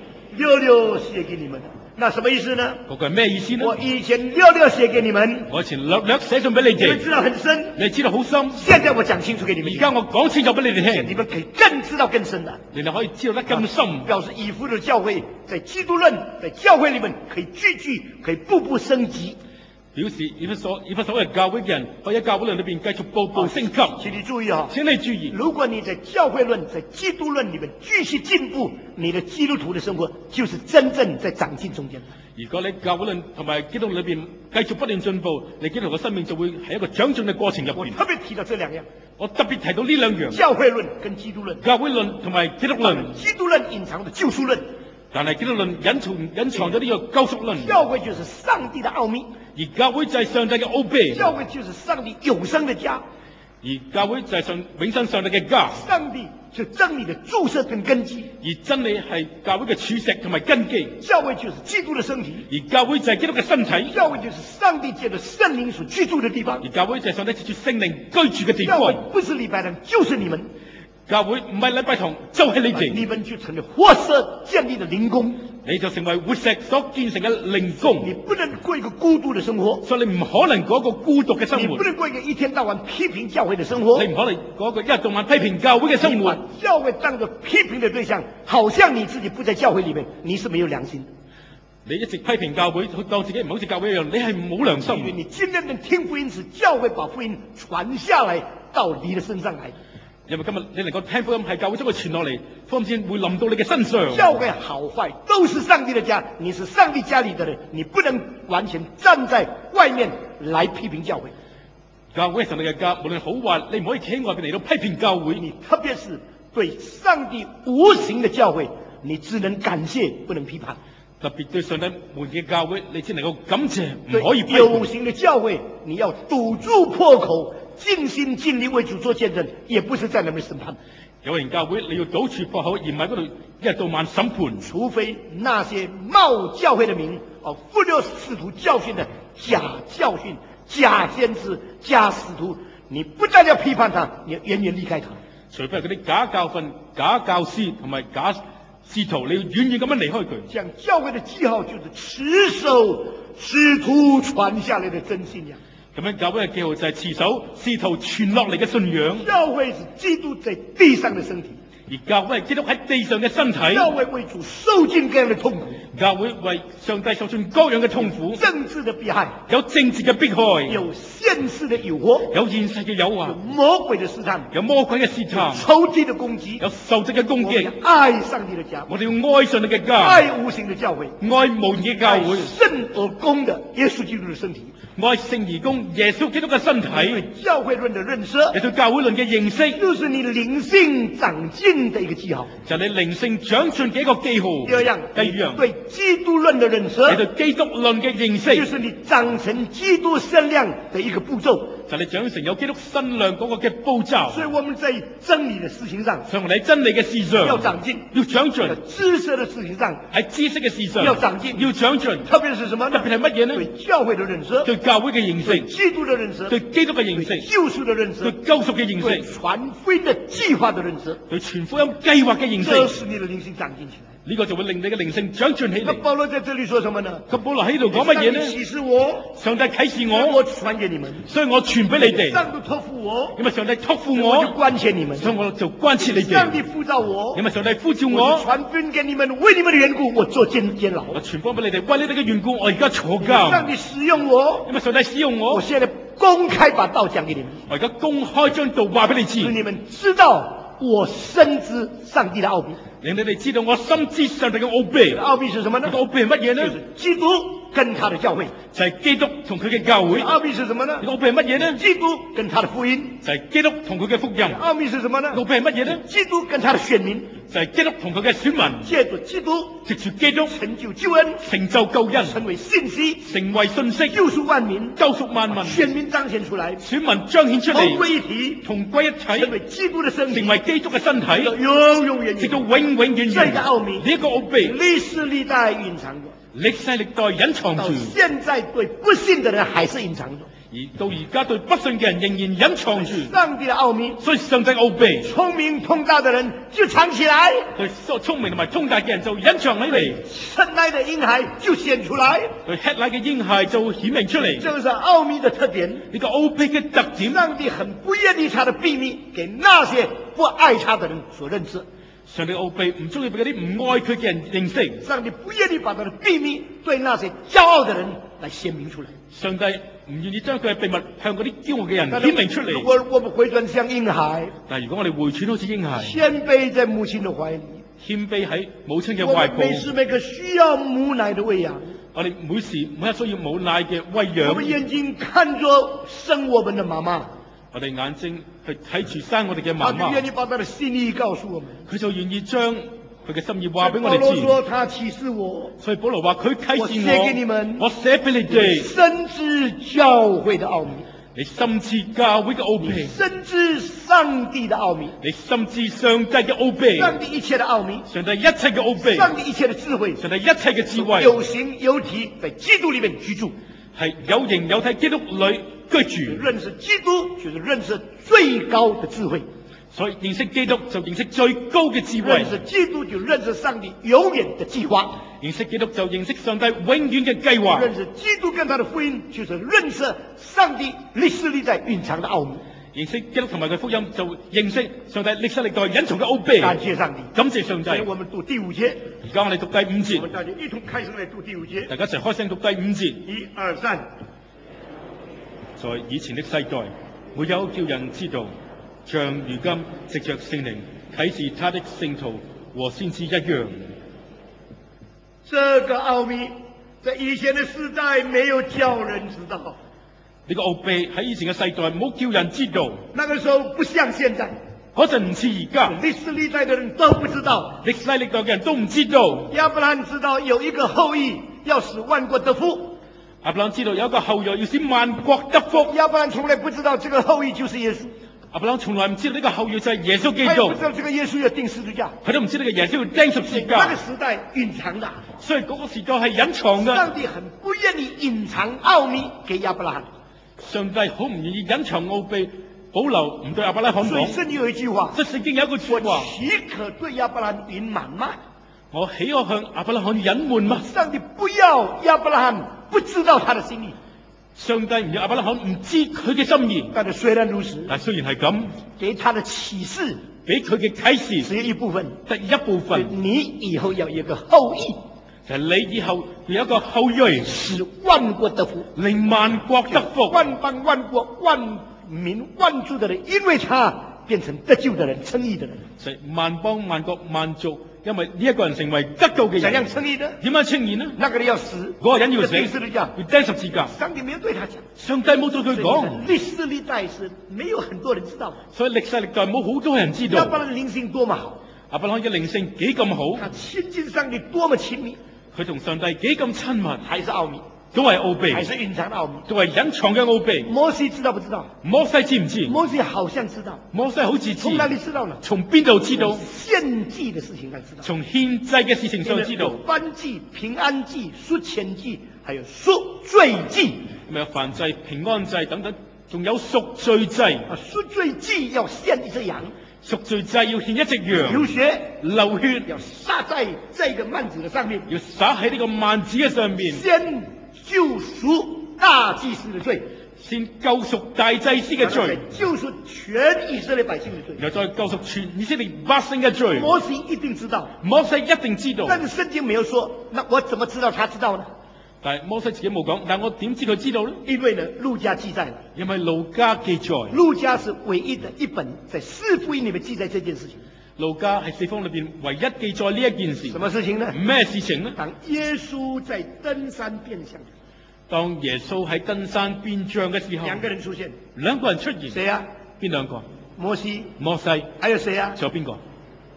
66寫給你們的。那什麼意思呢？ 嗰個係咩意思呢？ 我以前66寫給你們， 我以前略略寫信俾你哋， 你們知道很深， 你知道好深。 現在我講清楚給你們， 而家我講清楚俾你哋聽， 你們可以更知道更深的， 你哋可以知道得更深。 表示以弗所的教會在基督論，在教會裏面可以句可以步步升級。 表示以弗所嘅教會嘅人可以喺教會論裏邊繼續步步升級。 請你注意啊！ 請你注意， 如果你在教會論、在基督論裏面繼續進步，你的基督徒的生活就是真正在長進中間。 如果你教會論同埋基督裏邊繼續不斷進步，你基督徒嘅生命就會喺一個長進嘅過程入邊。 我特別提到這兩樣， 我特別提到呢兩樣： 教會論跟基督論。 教會論同埋基督論。 基督論隱藏的救贖論， 但係基督論隱藏咗呢個救贖論。 教會就是上帝的奧秘， 而教會就係上帝嘅奧秘。 教會就是上帝永生的家， 而教會就係永生上帝嘅家。 上帝就真理的注釋跟根基， 而真理係教會嘅柱石同埋根基。 教會就是基督的身體， 而教會就係基督嘅身體。 教會就是上帝借着聖靈所居住的地方， 而教會就係上帝借住聖靈居住嘅地教會方。 不是禮拜堂，就是你們。 教會唔係禮拜堂，就係你哋。 你們就成了活石建立的靈宮， 你就成為活石所建成嘅靈宮。 你不能過一個孤獨的生活， 所以你唔可能過一個孤獨嘅生活。 你不能過一個一天到晚批評教會的生活， 你唔可能過一個一日到晚批評教會嘅生活。 教會當作批評的對象，好像你自己不在教會裏面，你是沒有良心的。 你一直批評教會，當自己唔好似教會一樣，你係冇良心。 因為你今天能聽福音，是教會把福音傳下來到你的身上來。 因為今日你能夠聽福音，係教會將佢傳落嚟，福音先會臨到你嘅身上。 教會好壞都是上帝的家，你是上帝家裏的人，你不能完全站在外面來批評教會。 教會係上帝嘅家，無論好壞，你唔可以企喺外邊嚟到批評教會。 你特別是對上帝無形的教會，你只能感謝，不能批判。 特別對上帝門嘅教會，你只能夠感謝，唔可以批判。 有形的教會，你要堵住破口，盡心盡力為主做見證，也不是在那邊審判。 有形教會你要堵住破口，而唔喺嗰度一日到晚審判。 除非那些冒教會的名忽略使徒教訓的假教訓、假先知、假使徒，你不但要批判他，你要遠遠離開他。 除非係嗰啲假教訓、假教師同埋假使徒，你要遠遠咁樣離開佢。 講教會的記號就是持守使徒傳下來的真信仰。 咁樣教會嘅記號就係持守使徒傳落嚟嘅信仰。 教會是基督在地上的身體， 而教會係基督喺地上嘅身體。 教會為主受盡各樣的痛苦， 教會為上帝受盡各樣嘅痛苦。 政治的迫害， 有政治嘅迫害， 有現實的誘惑， 有現實嘅誘惑， 有魔鬼的試探， 有魔鬼嘅試探， 仇敵的攻擊， 有仇敵嘅攻擊。 愛上帝的家， 我哋要愛上帝嘅家， 愛無形的教會， 愛無形嘅教會， 聖而公的耶穌基督的身體， 愛聖而公耶穌基督嘅身體。 對教會論的認識， 你對教會論嘅認識， 就是你靈性長進的一個記號， 就係你靈性長進嘅一個記號。 第二樣， 第二樣， 對基督論的認識， 你對基督論嘅認識， 就是你長成基督身量的一個步驟， 就係你長成有基督身量嗰個嘅步驟。 所以我們在真理的事情上， 所以我哋喺真理嘅事上要長進， 要長進； 知識的事情上， 喺知識嘅事上要長進， 要長進。 特別是什麼呢？ 特別係乜嘢呢？ 對教會的認識， 對教會嘅認識， 對基督的認識， 對基督嘅認識， 救贖的認識， 對救贖嘅認對識， 傳福音的計劃的認識， 對傳福音計劃嘅認這識， 使你的靈性長進起來。 呢個就會令你嘅靈性長進起那嚟。 保羅在這裏說什麼呢？ 咁保羅喺度講乜嘢呢？ 上帝啟示我， 上帝啟示我我， 傳給你們， 所以我傳俾你哋。 上帝託付我， 因為上帝託付我就我， 關切你們， 所以我就關切你哋。 上帝呼召我， 因為上帝呼召我就我， 傳福音給你們，為你們的緣故，我做監牢。 我傳福音俾你哋，為你哋嘅緣故，我而家坐監。 上帝使用我， 因為上帝使用我， 我現在公開把道講給你們， 我而家公開將道話俾你知， 使你們知道我深知上帝的奧秘。 令你哋知道我深知上帝嘅奧秘。 奧秘是什麼呢？ 奧秘係乜嘢呢？ 就是基督跟他的教會。 就係基督同佢嘅教會。 奧秘是什麼呢？ 奧秘係乜嘢呢？ 基督跟他的福音。 就係基督同佢嘅福音。 奧秘是什麼呢？ 奧秘係乜嘢呢？ 基督跟他的選民。 就係基督同佢嘅選民， 借着基督藉住基督成就救恩， 成就救恩， 成為信息， 成為信息， 救贖萬民， 救贖萬民， 選民彰顯出來， 選民彰顯出同嚟， 歸一體， 同歸一體， 成為基督的身體， 成為基督嘅身體， 永永遠遠。 直到永永遠遠。 這個奧秘， 呢一個奧秘， 歷世歷代隱藏着， 歷世歷代隱藏到住， 現在對不信的人還是隱藏着。 而到而家對不信嘅人仍然隱藏住。 上帝的奧秘， 所以上帝奧秘， 聰明通達的人就藏起來， 對聰明同埋通達嘅人就隱藏起嚟， 吃奶的嬰孩就顯出來， 對吃奶嘅嬰孩就顯明出嚟。 這是奧秘的特點。 呢個奧秘嘅特點， 上帝很不願意他的秘密給那些不愛他的人所認識。 上帝奧秘唔中意俾嗰啲唔愛佢嘅人認識。 上帝不願意把他的秘密對那些驕傲的人來顯明出來。 上帝唔願意將佢嘅秘密向嗰啲驕傲嘅人顯明出嚟。 如果我們回轉像嬰孩， 但係如果我哋回轉好似嬰孩， 謙卑在母親的懷裡， 謙卑喺母親嘅我懷抱， 們每時每刻需要母奶的餵養。 我哋每時每日需要母奶嘅餵養。 我們眼睛看着生我們的媽媽， 我哋眼睛去睇住生我哋嘅他媽媽， 就願意把他的心意告訴我們。 佢就願意將佢嘅心意話俾我保羅哋知。 說他啟示我， 所以保羅話佢啟示我寫給你們我寫俾你哋， 深知教會的奧秘， 你深知教會嘅奧秘， 深知上帝的奧秘， 你深知上帝嘅奧秘， 上帝一切的奧秘， 上帝一切嘅奧秘， 上帝一切的智慧， 上帝一切嘅智慧， 有形有體在基督裡面居住。 係有形有體基督裏居住。 認識基督就是認識最高的智慧， 所以認識基督就認識最高嘅智慧， 認識基督就認識上帝永遠的計劃， 認識基督就認識上帝永遠嘅計劃。 認識基督跟他的福音就是認識上帝歷世歷代蘊藏的奧秘。 認識基督同埋佢福音就認識上帝歷世歷代隱藏嘅奧秘。 感謝上帝， 感謝上帝。 我們讀第5節， 而家我哋讀第5節， 我們大家一同開聲來讀第5節。 大家一齊開聲讀第5節。 1、2、3。 在以前的世代，沒有叫人知道，像如今藉着聖靈啟示他的聖徒和先知一樣。 這個奧秘在以前的時代沒有叫人知道， 呢個奧秘喺以前嘅世代冇叫人知道， 那個時候不像現在， 嗰陣唔似而家， 歷世歷代的人都不知道。 歷世歷代嘅人都唔知道。 亞伯拉罕知道有一個後裔要使萬國得福， 亞伯蘭知道有一個後裔要使萬國得福。 亞伯拉罕從來不知道這個後裔就是耶穌， 亞伯蘭從來唔知道呢個後裔就係耶穌基他也督不知道這個耶穌要釘十字架， 佢都唔知呢個耶穌要釘十字架那個。時代隱藏的。 所以嗰個時代係隱藏嘅。 上帝很不願意隱藏奧秘給亞伯拉罕， 上帝好唔願意隱藏奧秘，保留唔對亞伯拉罕所以講。 聖經有一句話， 即係聖經有一句說話： 豈可對亞伯拉罕隱瞞嗎？ 我豈可向亞伯拉罕隱瞞嗎？ 上帝不要亞伯拉罕不知道他的心意。 上帝唔要亞伯拉罕唔知佢嘅心意。 但是雖然如此， 但雖然係咁， 給他的啟示俾佢嘅啟示只有一部分， 得一部分， 你以後要有一個後裔， 就係你以後要有一個後裔， 使萬國得福， 令萬國得福， 萬邦萬國萬民萬族的人，因為他變成得救的人，稱義的人。 就係萬邦萬國萬族，因為呢一個人成為得救嘅怎人。 樣稱義呢？ 點樣稱義呢？ 那個人要死， 嗰個人要死， 釘十字架， 要釘十字架。 上帝沒有對他講。 上帝冇對佢講， 歷世歷代是沒有很多人知道的。 所以歷世歷代冇好多人知道。 亞伯拉罕靈性多麼好， 亞伯拉罕嘅靈性幾咁好， 他親近上帝多麼親密， 佢同上帝幾咁親密， 還是奧秘， 都係奧秘， 還是隱藏的奧秘。 都係隱藏嘅奧秘。 摩西知道不知道？ 摩西知唔知？ 摩西好像知道， 摩西好似知， 從哪裡知道呢？ 從邊度知道？ 獻祭的事情上知道， 從獻祭嘅事情上知道。 有燔祭、平安祭、贖愆祭，還有贖罪祭。 咁有燔祭、平安祭等等，仲有贖罪祭。 贖罪祭要獻一隻羊， 贖罪祭要獻一隻羊， 流血， 流血要撒在這個幔子的上面， 要灑喺呢個幔子嘅上面， 先救贖大祭司的罪， 先救贖大祭司嘅罪， 救贖全以色列百姓的罪， 然後再救贖全以色列百姓嘅罪。 摩西一定知道， 摩西一定知道， 但是聖經沒有說，那我怎麼知道他知道呢？ 但係摩西自己冇講，但我點知佢知道呢？ 因為呢，路加記載了， 因為路加記載， 路加是唯一的一本在四福音裏面記載這件事情。 路加係四福音裏邊唯一記載呢一件事。 什麼事情呢？ 咩事情呢？ 當耶穌在登山變像， 當耶穌喺登山變像嘅時候， 兩個人出現， 兩個人出現， 誰啊？ 邊兩個？ 摩西， 摩西， 還有誰啊？ 仲有邊個？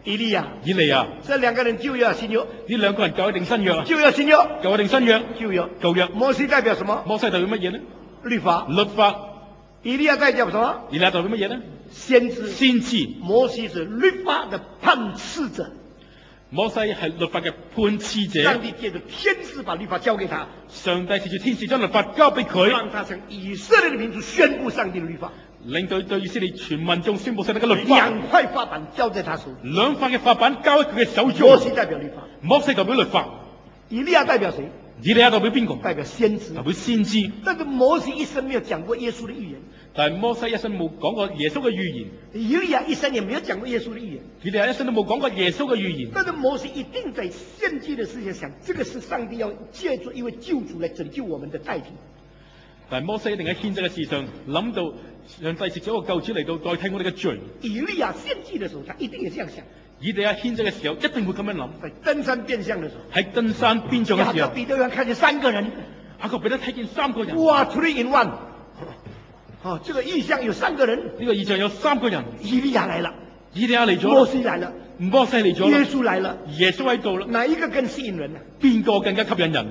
以利亞， 以利亞， 這兩個人舊約新約， 呢兩個人舊約定新約啊？ 舊約新約， 舊約定新約？ 舊約。 舊約。 摩西代表什麼？ 摩西代表乜嘢呢？ 律法。 律法。 以利亞代表什麼？ 以利亞代表乜嘢呢？ 先知。 先知。 摩西是律法的判詞者。 摩西係律法嘅判詞者。 上帝借着天使把律法交給他。 上帝借住天使將律法交俾佢， 讓他向以色列的民族宣布上帝的律法。 令佢對以色列全民眾宣布上帝嘅律法。 兩塊法版交在他手裏。 兩塊嘅法版交喺佢嘅手中。 摩西代表律法。 摩西代表律法。 以利亞代表誰？ 以利亞代表邊個？ 代表先知。 代表先知。 但是摩西一生沒有講過耶穌的預言。 但係摩西一生冇講過耶穌嘅預言。 以利亞一生也沒有講過耶穌的預言。 以利亞一生都冇講過耶穌嘅預言。 但是摩西一定在獻祭的事情想，這個是上帝要借助一位救主來拯救我們的代替。 但係摩西一定喺獻祭嘅事上諗到上帝藉咗個救主嚟到代替我哋嘅罪。 以利亞獻祭的時候，他一定也這樣想。 以利亞獻祭嘅時候，一定會咁樣諗。 在登山變像的時候， 喺登山變像嘅時候， 彼得約翰看見3個人， 雅各彼得睇見3個人。 哇 ，3 in 1。哦，這個異象有3個人。 呢個異象有3個人。 以利亞來了， 以利亞嚟咗， 摩西來了， 摩西嚟咗， 耶穌來了， 耶穌喺度啦。 哪一個更吸引人呢？ 邊個更加吸引人？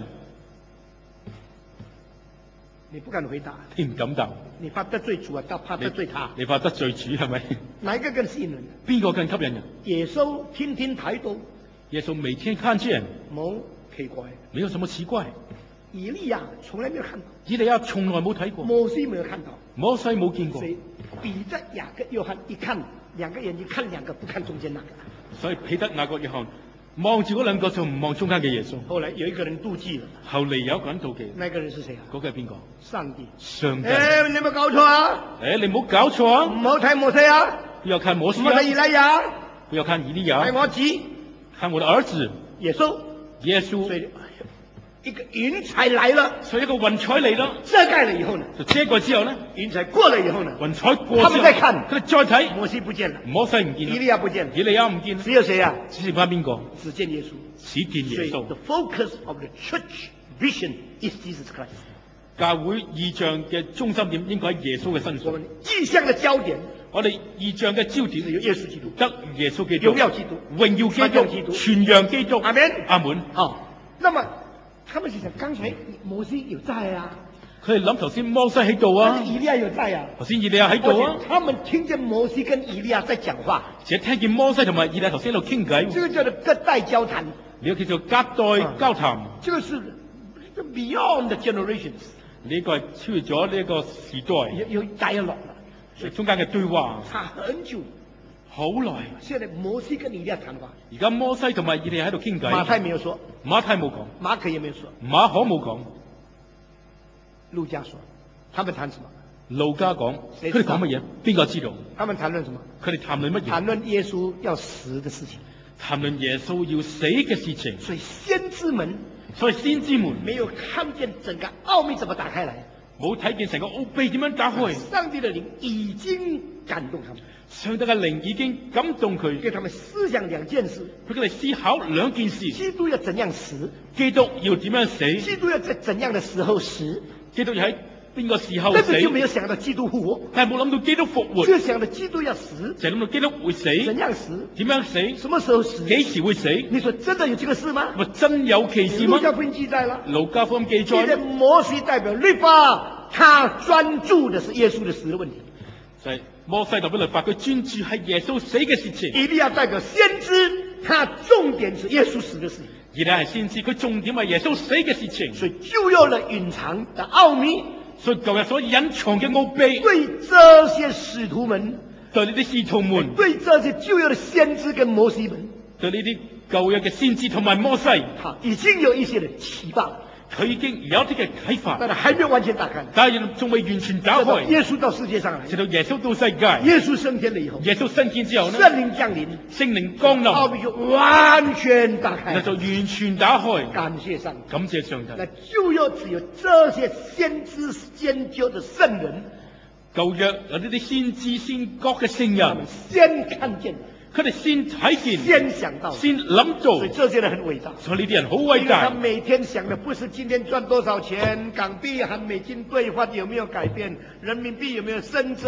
你不敢回答， 你唔敢答， 你怕得罪主啊，怕得罪他。 你怕得罪主係咪？ 哪一個更吸引人？ 邊個更吸引人？ 耶穌天天睇到， 耶穌每天看見， 冇奇怪， 沒有什麼奇怪。 以利亞從來沒有看到， 以利亞從來冇睇過， 摩西沒有看到， 摩西冇見過。 所以彼得、雅各、約翰一看，兩個眼睛看兩個，不看中間那個。 所以彼得、雅各、約翰望住嗰兩個就唔望中間嘅耶穌。 後來有一個人妒忌了， 後嚟有一個人妒忌， 那個人是誰啊？ 嗰個係邊個？ 上帝。 上帝。 你有冇搞錯啊？ 你唔好搞錯啊！ 唔好睇摩西啊！ 不要看摩西啊！ 唔好睇以利亞， 不要看以利亞， 睇我子， 看我的兒子耶穌。 耶穌。 所以一個雲彩來了， 所以一個雲彩嚟啦， 遮蓋了以後呢？ 就遮蓋之後呢？ 雲彩過了以後呢？ 雲彩過之後， 他們再看， 佢哋再睇， 摩西不見了， 摩西唔見啦， 以利亞不見了， 以利亞唔見啦， 只有誰啊？ 只剩翻邊個？ 只見耶穌， 只見耶穌。 The focus of the church vision is Jesus Christ。 教會異象嘅中心點應該喺耶穌嘅身上。 我們異象嘅焦點， 我哋異象嘅焦點有耶穌基督， 得耶穌基督， 榮耀基督， 榮耀基督，傳揚基督。 阿門， 阿門。 好，那麼他們就想，剛才摩西有在啊， 佢哋諗頭先摩西喺度啊， 以利亞有在啊， 頭先以利亞喺度啊， 他們聽見摩西跟以利亞在講話， 而且聽見摩西同埋以利亞頭先喺度傾偈， 這個叫做隔代交談， 呢個叫做隔代交談， 這個是 beyond the generations。 呢個係超越咗呢一個時代， 有 dialogue 啦， 所以中間嘅對話差很久， 好耐。 現在摩西跟以利亞談話， 而家摩西同埋以利亞喺度傾偈。 馬太沒有說， 馬太冇講， 馬可也沒有說， 馬可冇講， 路加說，他們談什麼？ 路加講，佢哋講乜嘢？邊個知道？ 他們談論什麼？ 佢哋談論乜嘢？ 談論耶穌要死的事情， 談論耶穌要死嘅事情。 所以先知們， 所以先知們沒有看見整個奧秘怎麼打開來， 冇睇見成個奧秘點樣打開。 上帝的靈已經感動他們， 上帝嘅靈已經感動佢， 給他們思想兩件事， 佢哋思考兩件事： 基督要怎樣死， 基督要點樣死， 基督要在怎樣的時候死， 基督要喺邊個時候死。 但是就沒有想到基督復活， 但係冇諗到基督復活， 就想到基督要死， 就係諗到基督會死， 怎樣死， 點樣死， 什麼時候死， 幾時會死？ 你說真的有這個事嗎？ 咪真有其事嗎？ 路加福音記載了， 路加福音記記載載， 摩西代表律法，他專注的是耶穌的死的問題； 就係摩西代表律法，佢專注係耶穌死嘅事情。 以利亞代表先知，他重點是耶穌死的事情。 而你係先知，佢重點係耶穌死嘅事情。 所以就有了隱藏的奧秘， 所以舊日所隱藏嘅奧秘， 對這些使徒們， 對呢啲使徒們， 對這些舊約的先知跟摩西們， 對呢啲舊約嘅先知同埋摩西， 已經有一些的啟發， 佢已經有一啲嘅啟發， 但係還沒有完全打開， 但係仲未完全打開。 耶穌到世界上來， 直到耶穌到世界， 耶穌升天了以後， 耶穌升天之後呢， 聖靈降臨， 聖靈降臨， 奧秘就完全打開， 那就完全打開。 感謝上帝， 感謝上帝。 那舊約只有這些先知先覺的聖人， 舊約有呢啲先知先覺嘅聖人， 先看見， 佢哋先睇見， 先想到， 先諗做， 所以這些人很偉大。 所以呢啲人好偉大。 他每天想的不是今天賺多少錢，港幣和美金兌換有沒有改變，人民幣有沒有升值，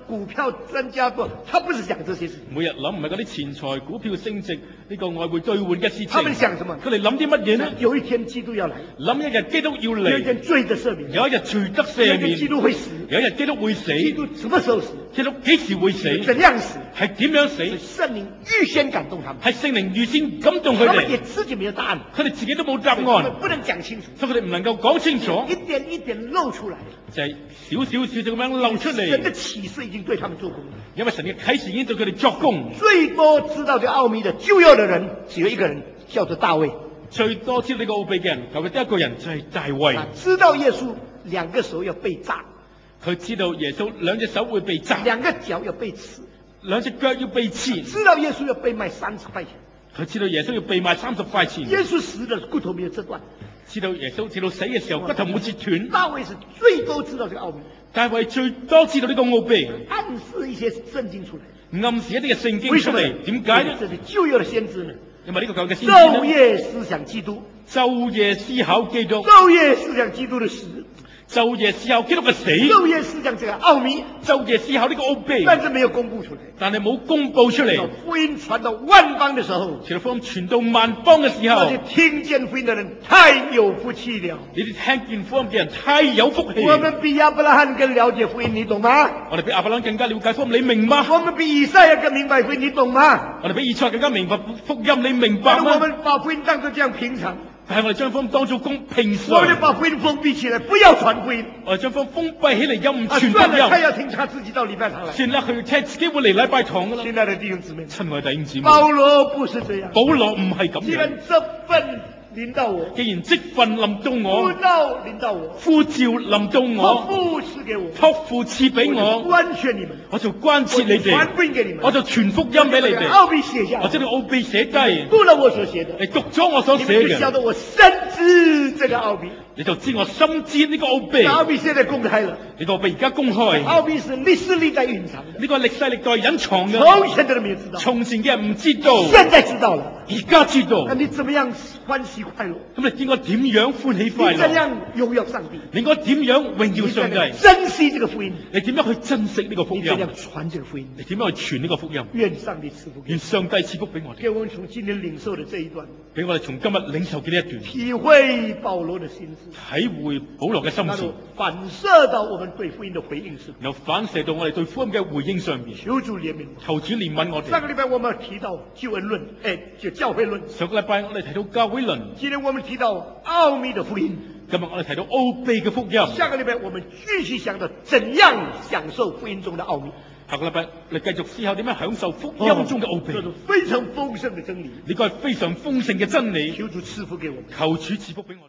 股票增加多，他不是想這些事情。 每日諗唔係嗰啲錢財、股票升值呢個外匯兌換嘅事情。 他們想什麼？ 佢哋諗啲乜嘢呢？ 有一天基督要來， 諗一日基督要有一嚟， 天罪得赦免， 有一日罪得赦有一天免， 基督會死， 有一日基督會死。 基督什麼時候死？ 基督幾時會死？ 怎樣死？ 係點樣死？ 是聖靈預先感動他們， 係聖靈預先感動佢他們也哋， 自己沒有答案， 佢哋自己都冇答他們案， 不能講清楚， 所以佢哋唔能夠講清楚， 一點一點露出來。 就係少少咁樣漏出神的嚟。 啟示已經對他們做工了。 因為神嘅啟示已經對佢哋作工。 最多知道這奧秘的舊約的人，只有一個人，叫做大衛。 最多知道呢個奧秘嘅人，就係得一個人，就係大衛。 知道耶穌兩個手要被炸， 佢知道耶穌兩隻手會被炸， 兩個腳要被刺， 兩隻腳要被刺。 知道耶穌要被賣30塊錢， 佢知道耶穌要被賣30塊錢。 耶穌死的骨頭沒有折斷， 知道耶穌直到死嘅時候骨頭冇折斷。 大衛是最多知道這個奧秘， 大衛最多知道呢個奧秘， 暗示一些聖經出來。 暗示一啲嘅聖經為什麼？ 出嚟，點解呢？ 這是舊約的先知呢， 因為呢個舊嘅先知晝呢， 夜思想基督， 晝夜思考基督， 晝夜思想基督的死， 晝夜思考基督嘅死， 晝夜思想這個奧秘， 晝夜思考呢個奧秘， 但是沒有公布出來。 但係冇公佈出嚟。 福音傳到萬邦的時候， 傳福音傳到萬邦嘅時候， 那些聽見福音的人太有福氣了。 你哋聽見福音嘅人太有福氣。 我們比亞伯拉罕更了解福音，你懂嗎？ 我哋比亞伯拉罕更加了解福音，你明嗎？ 我們比以賽亞更明白福音，你懂嗎？ 我哋比以賽更加明白福音，你明白嗎？ 我們把福音當作這樣平常， 但係我哋將福音當做平常， 我們把福音封閉起來，不要傳福音。 我哋將福音封閉起嚟，又唔傳福算了，他音。 要聽他自己到禮拜堂來。 算啦，佢聽自己會嚟禮拜堂噶啦。 親愛的弟兄姊妹， 親愛的弟兄姊妹， 保羅不是這樣。 保羅唔係咁樣。 既然這份臨到我， 既然職分臨到呼我， 召臨到我， 呼召臨到託我， 付賜給我， 託付賜俾我就我， 關切你們， 我就關切你我就傳哋， 福音給你們， 我就傳福音俾你哋， 奧秘寫下來， 我將啲奧秘寫低， 讀了我所寫的， 你讀咗我所你寫嘅， 們就曉得我深知這個奧秘。 你就知我深知呢個奧秘。 奧秘現在公開了， 呢個奧秘而家公開， 奧秘是歷史歷代隱藏的， 呢個歷世歷代隱藏嘅， 從前的人沒有知道， 從前嘅人唔知道， 現在知道了。 而家知道。 那你怎麼樣歡喜快樂？ 咁你應該點樣歡喜快樂？ 你怎樣榮耀上帝？ 你應該點樣榮耀上帝？ 珍惜這個福音， 你點樣去珍惜呢個福音？ 你怎樣傳這個福音？ 你點樣去傳呢個福音？ 願上帝賜福給願上帝賜福俾我哋， 給我們從今天領受的這一段， 俾我哋從今日領受嘅呢一段， 體會保羅的心思， 體會保羅嘅心事那就，反射到我們對福音的回應上， 然後反射到我哋對福音嘅回應上面。 求主憐憫我。 求主憐憫我哋。 上個禮拜我們提到救恩論，就教會論。 上個禮拜我哋提到教會論， 今天我們提到奧秘的福音。 今日我哋提到奧秘嘅福音。 下個禮拜我們繼續想到怎樣享受福音中的奧秘。 下個禮拜你繼續思考點樣享受福音中嘅奧秘。 這是非常豐盛的真理。 呢個係非常豐盛嘅真理。 求主賜福給我們。 求主賜福俾我哋。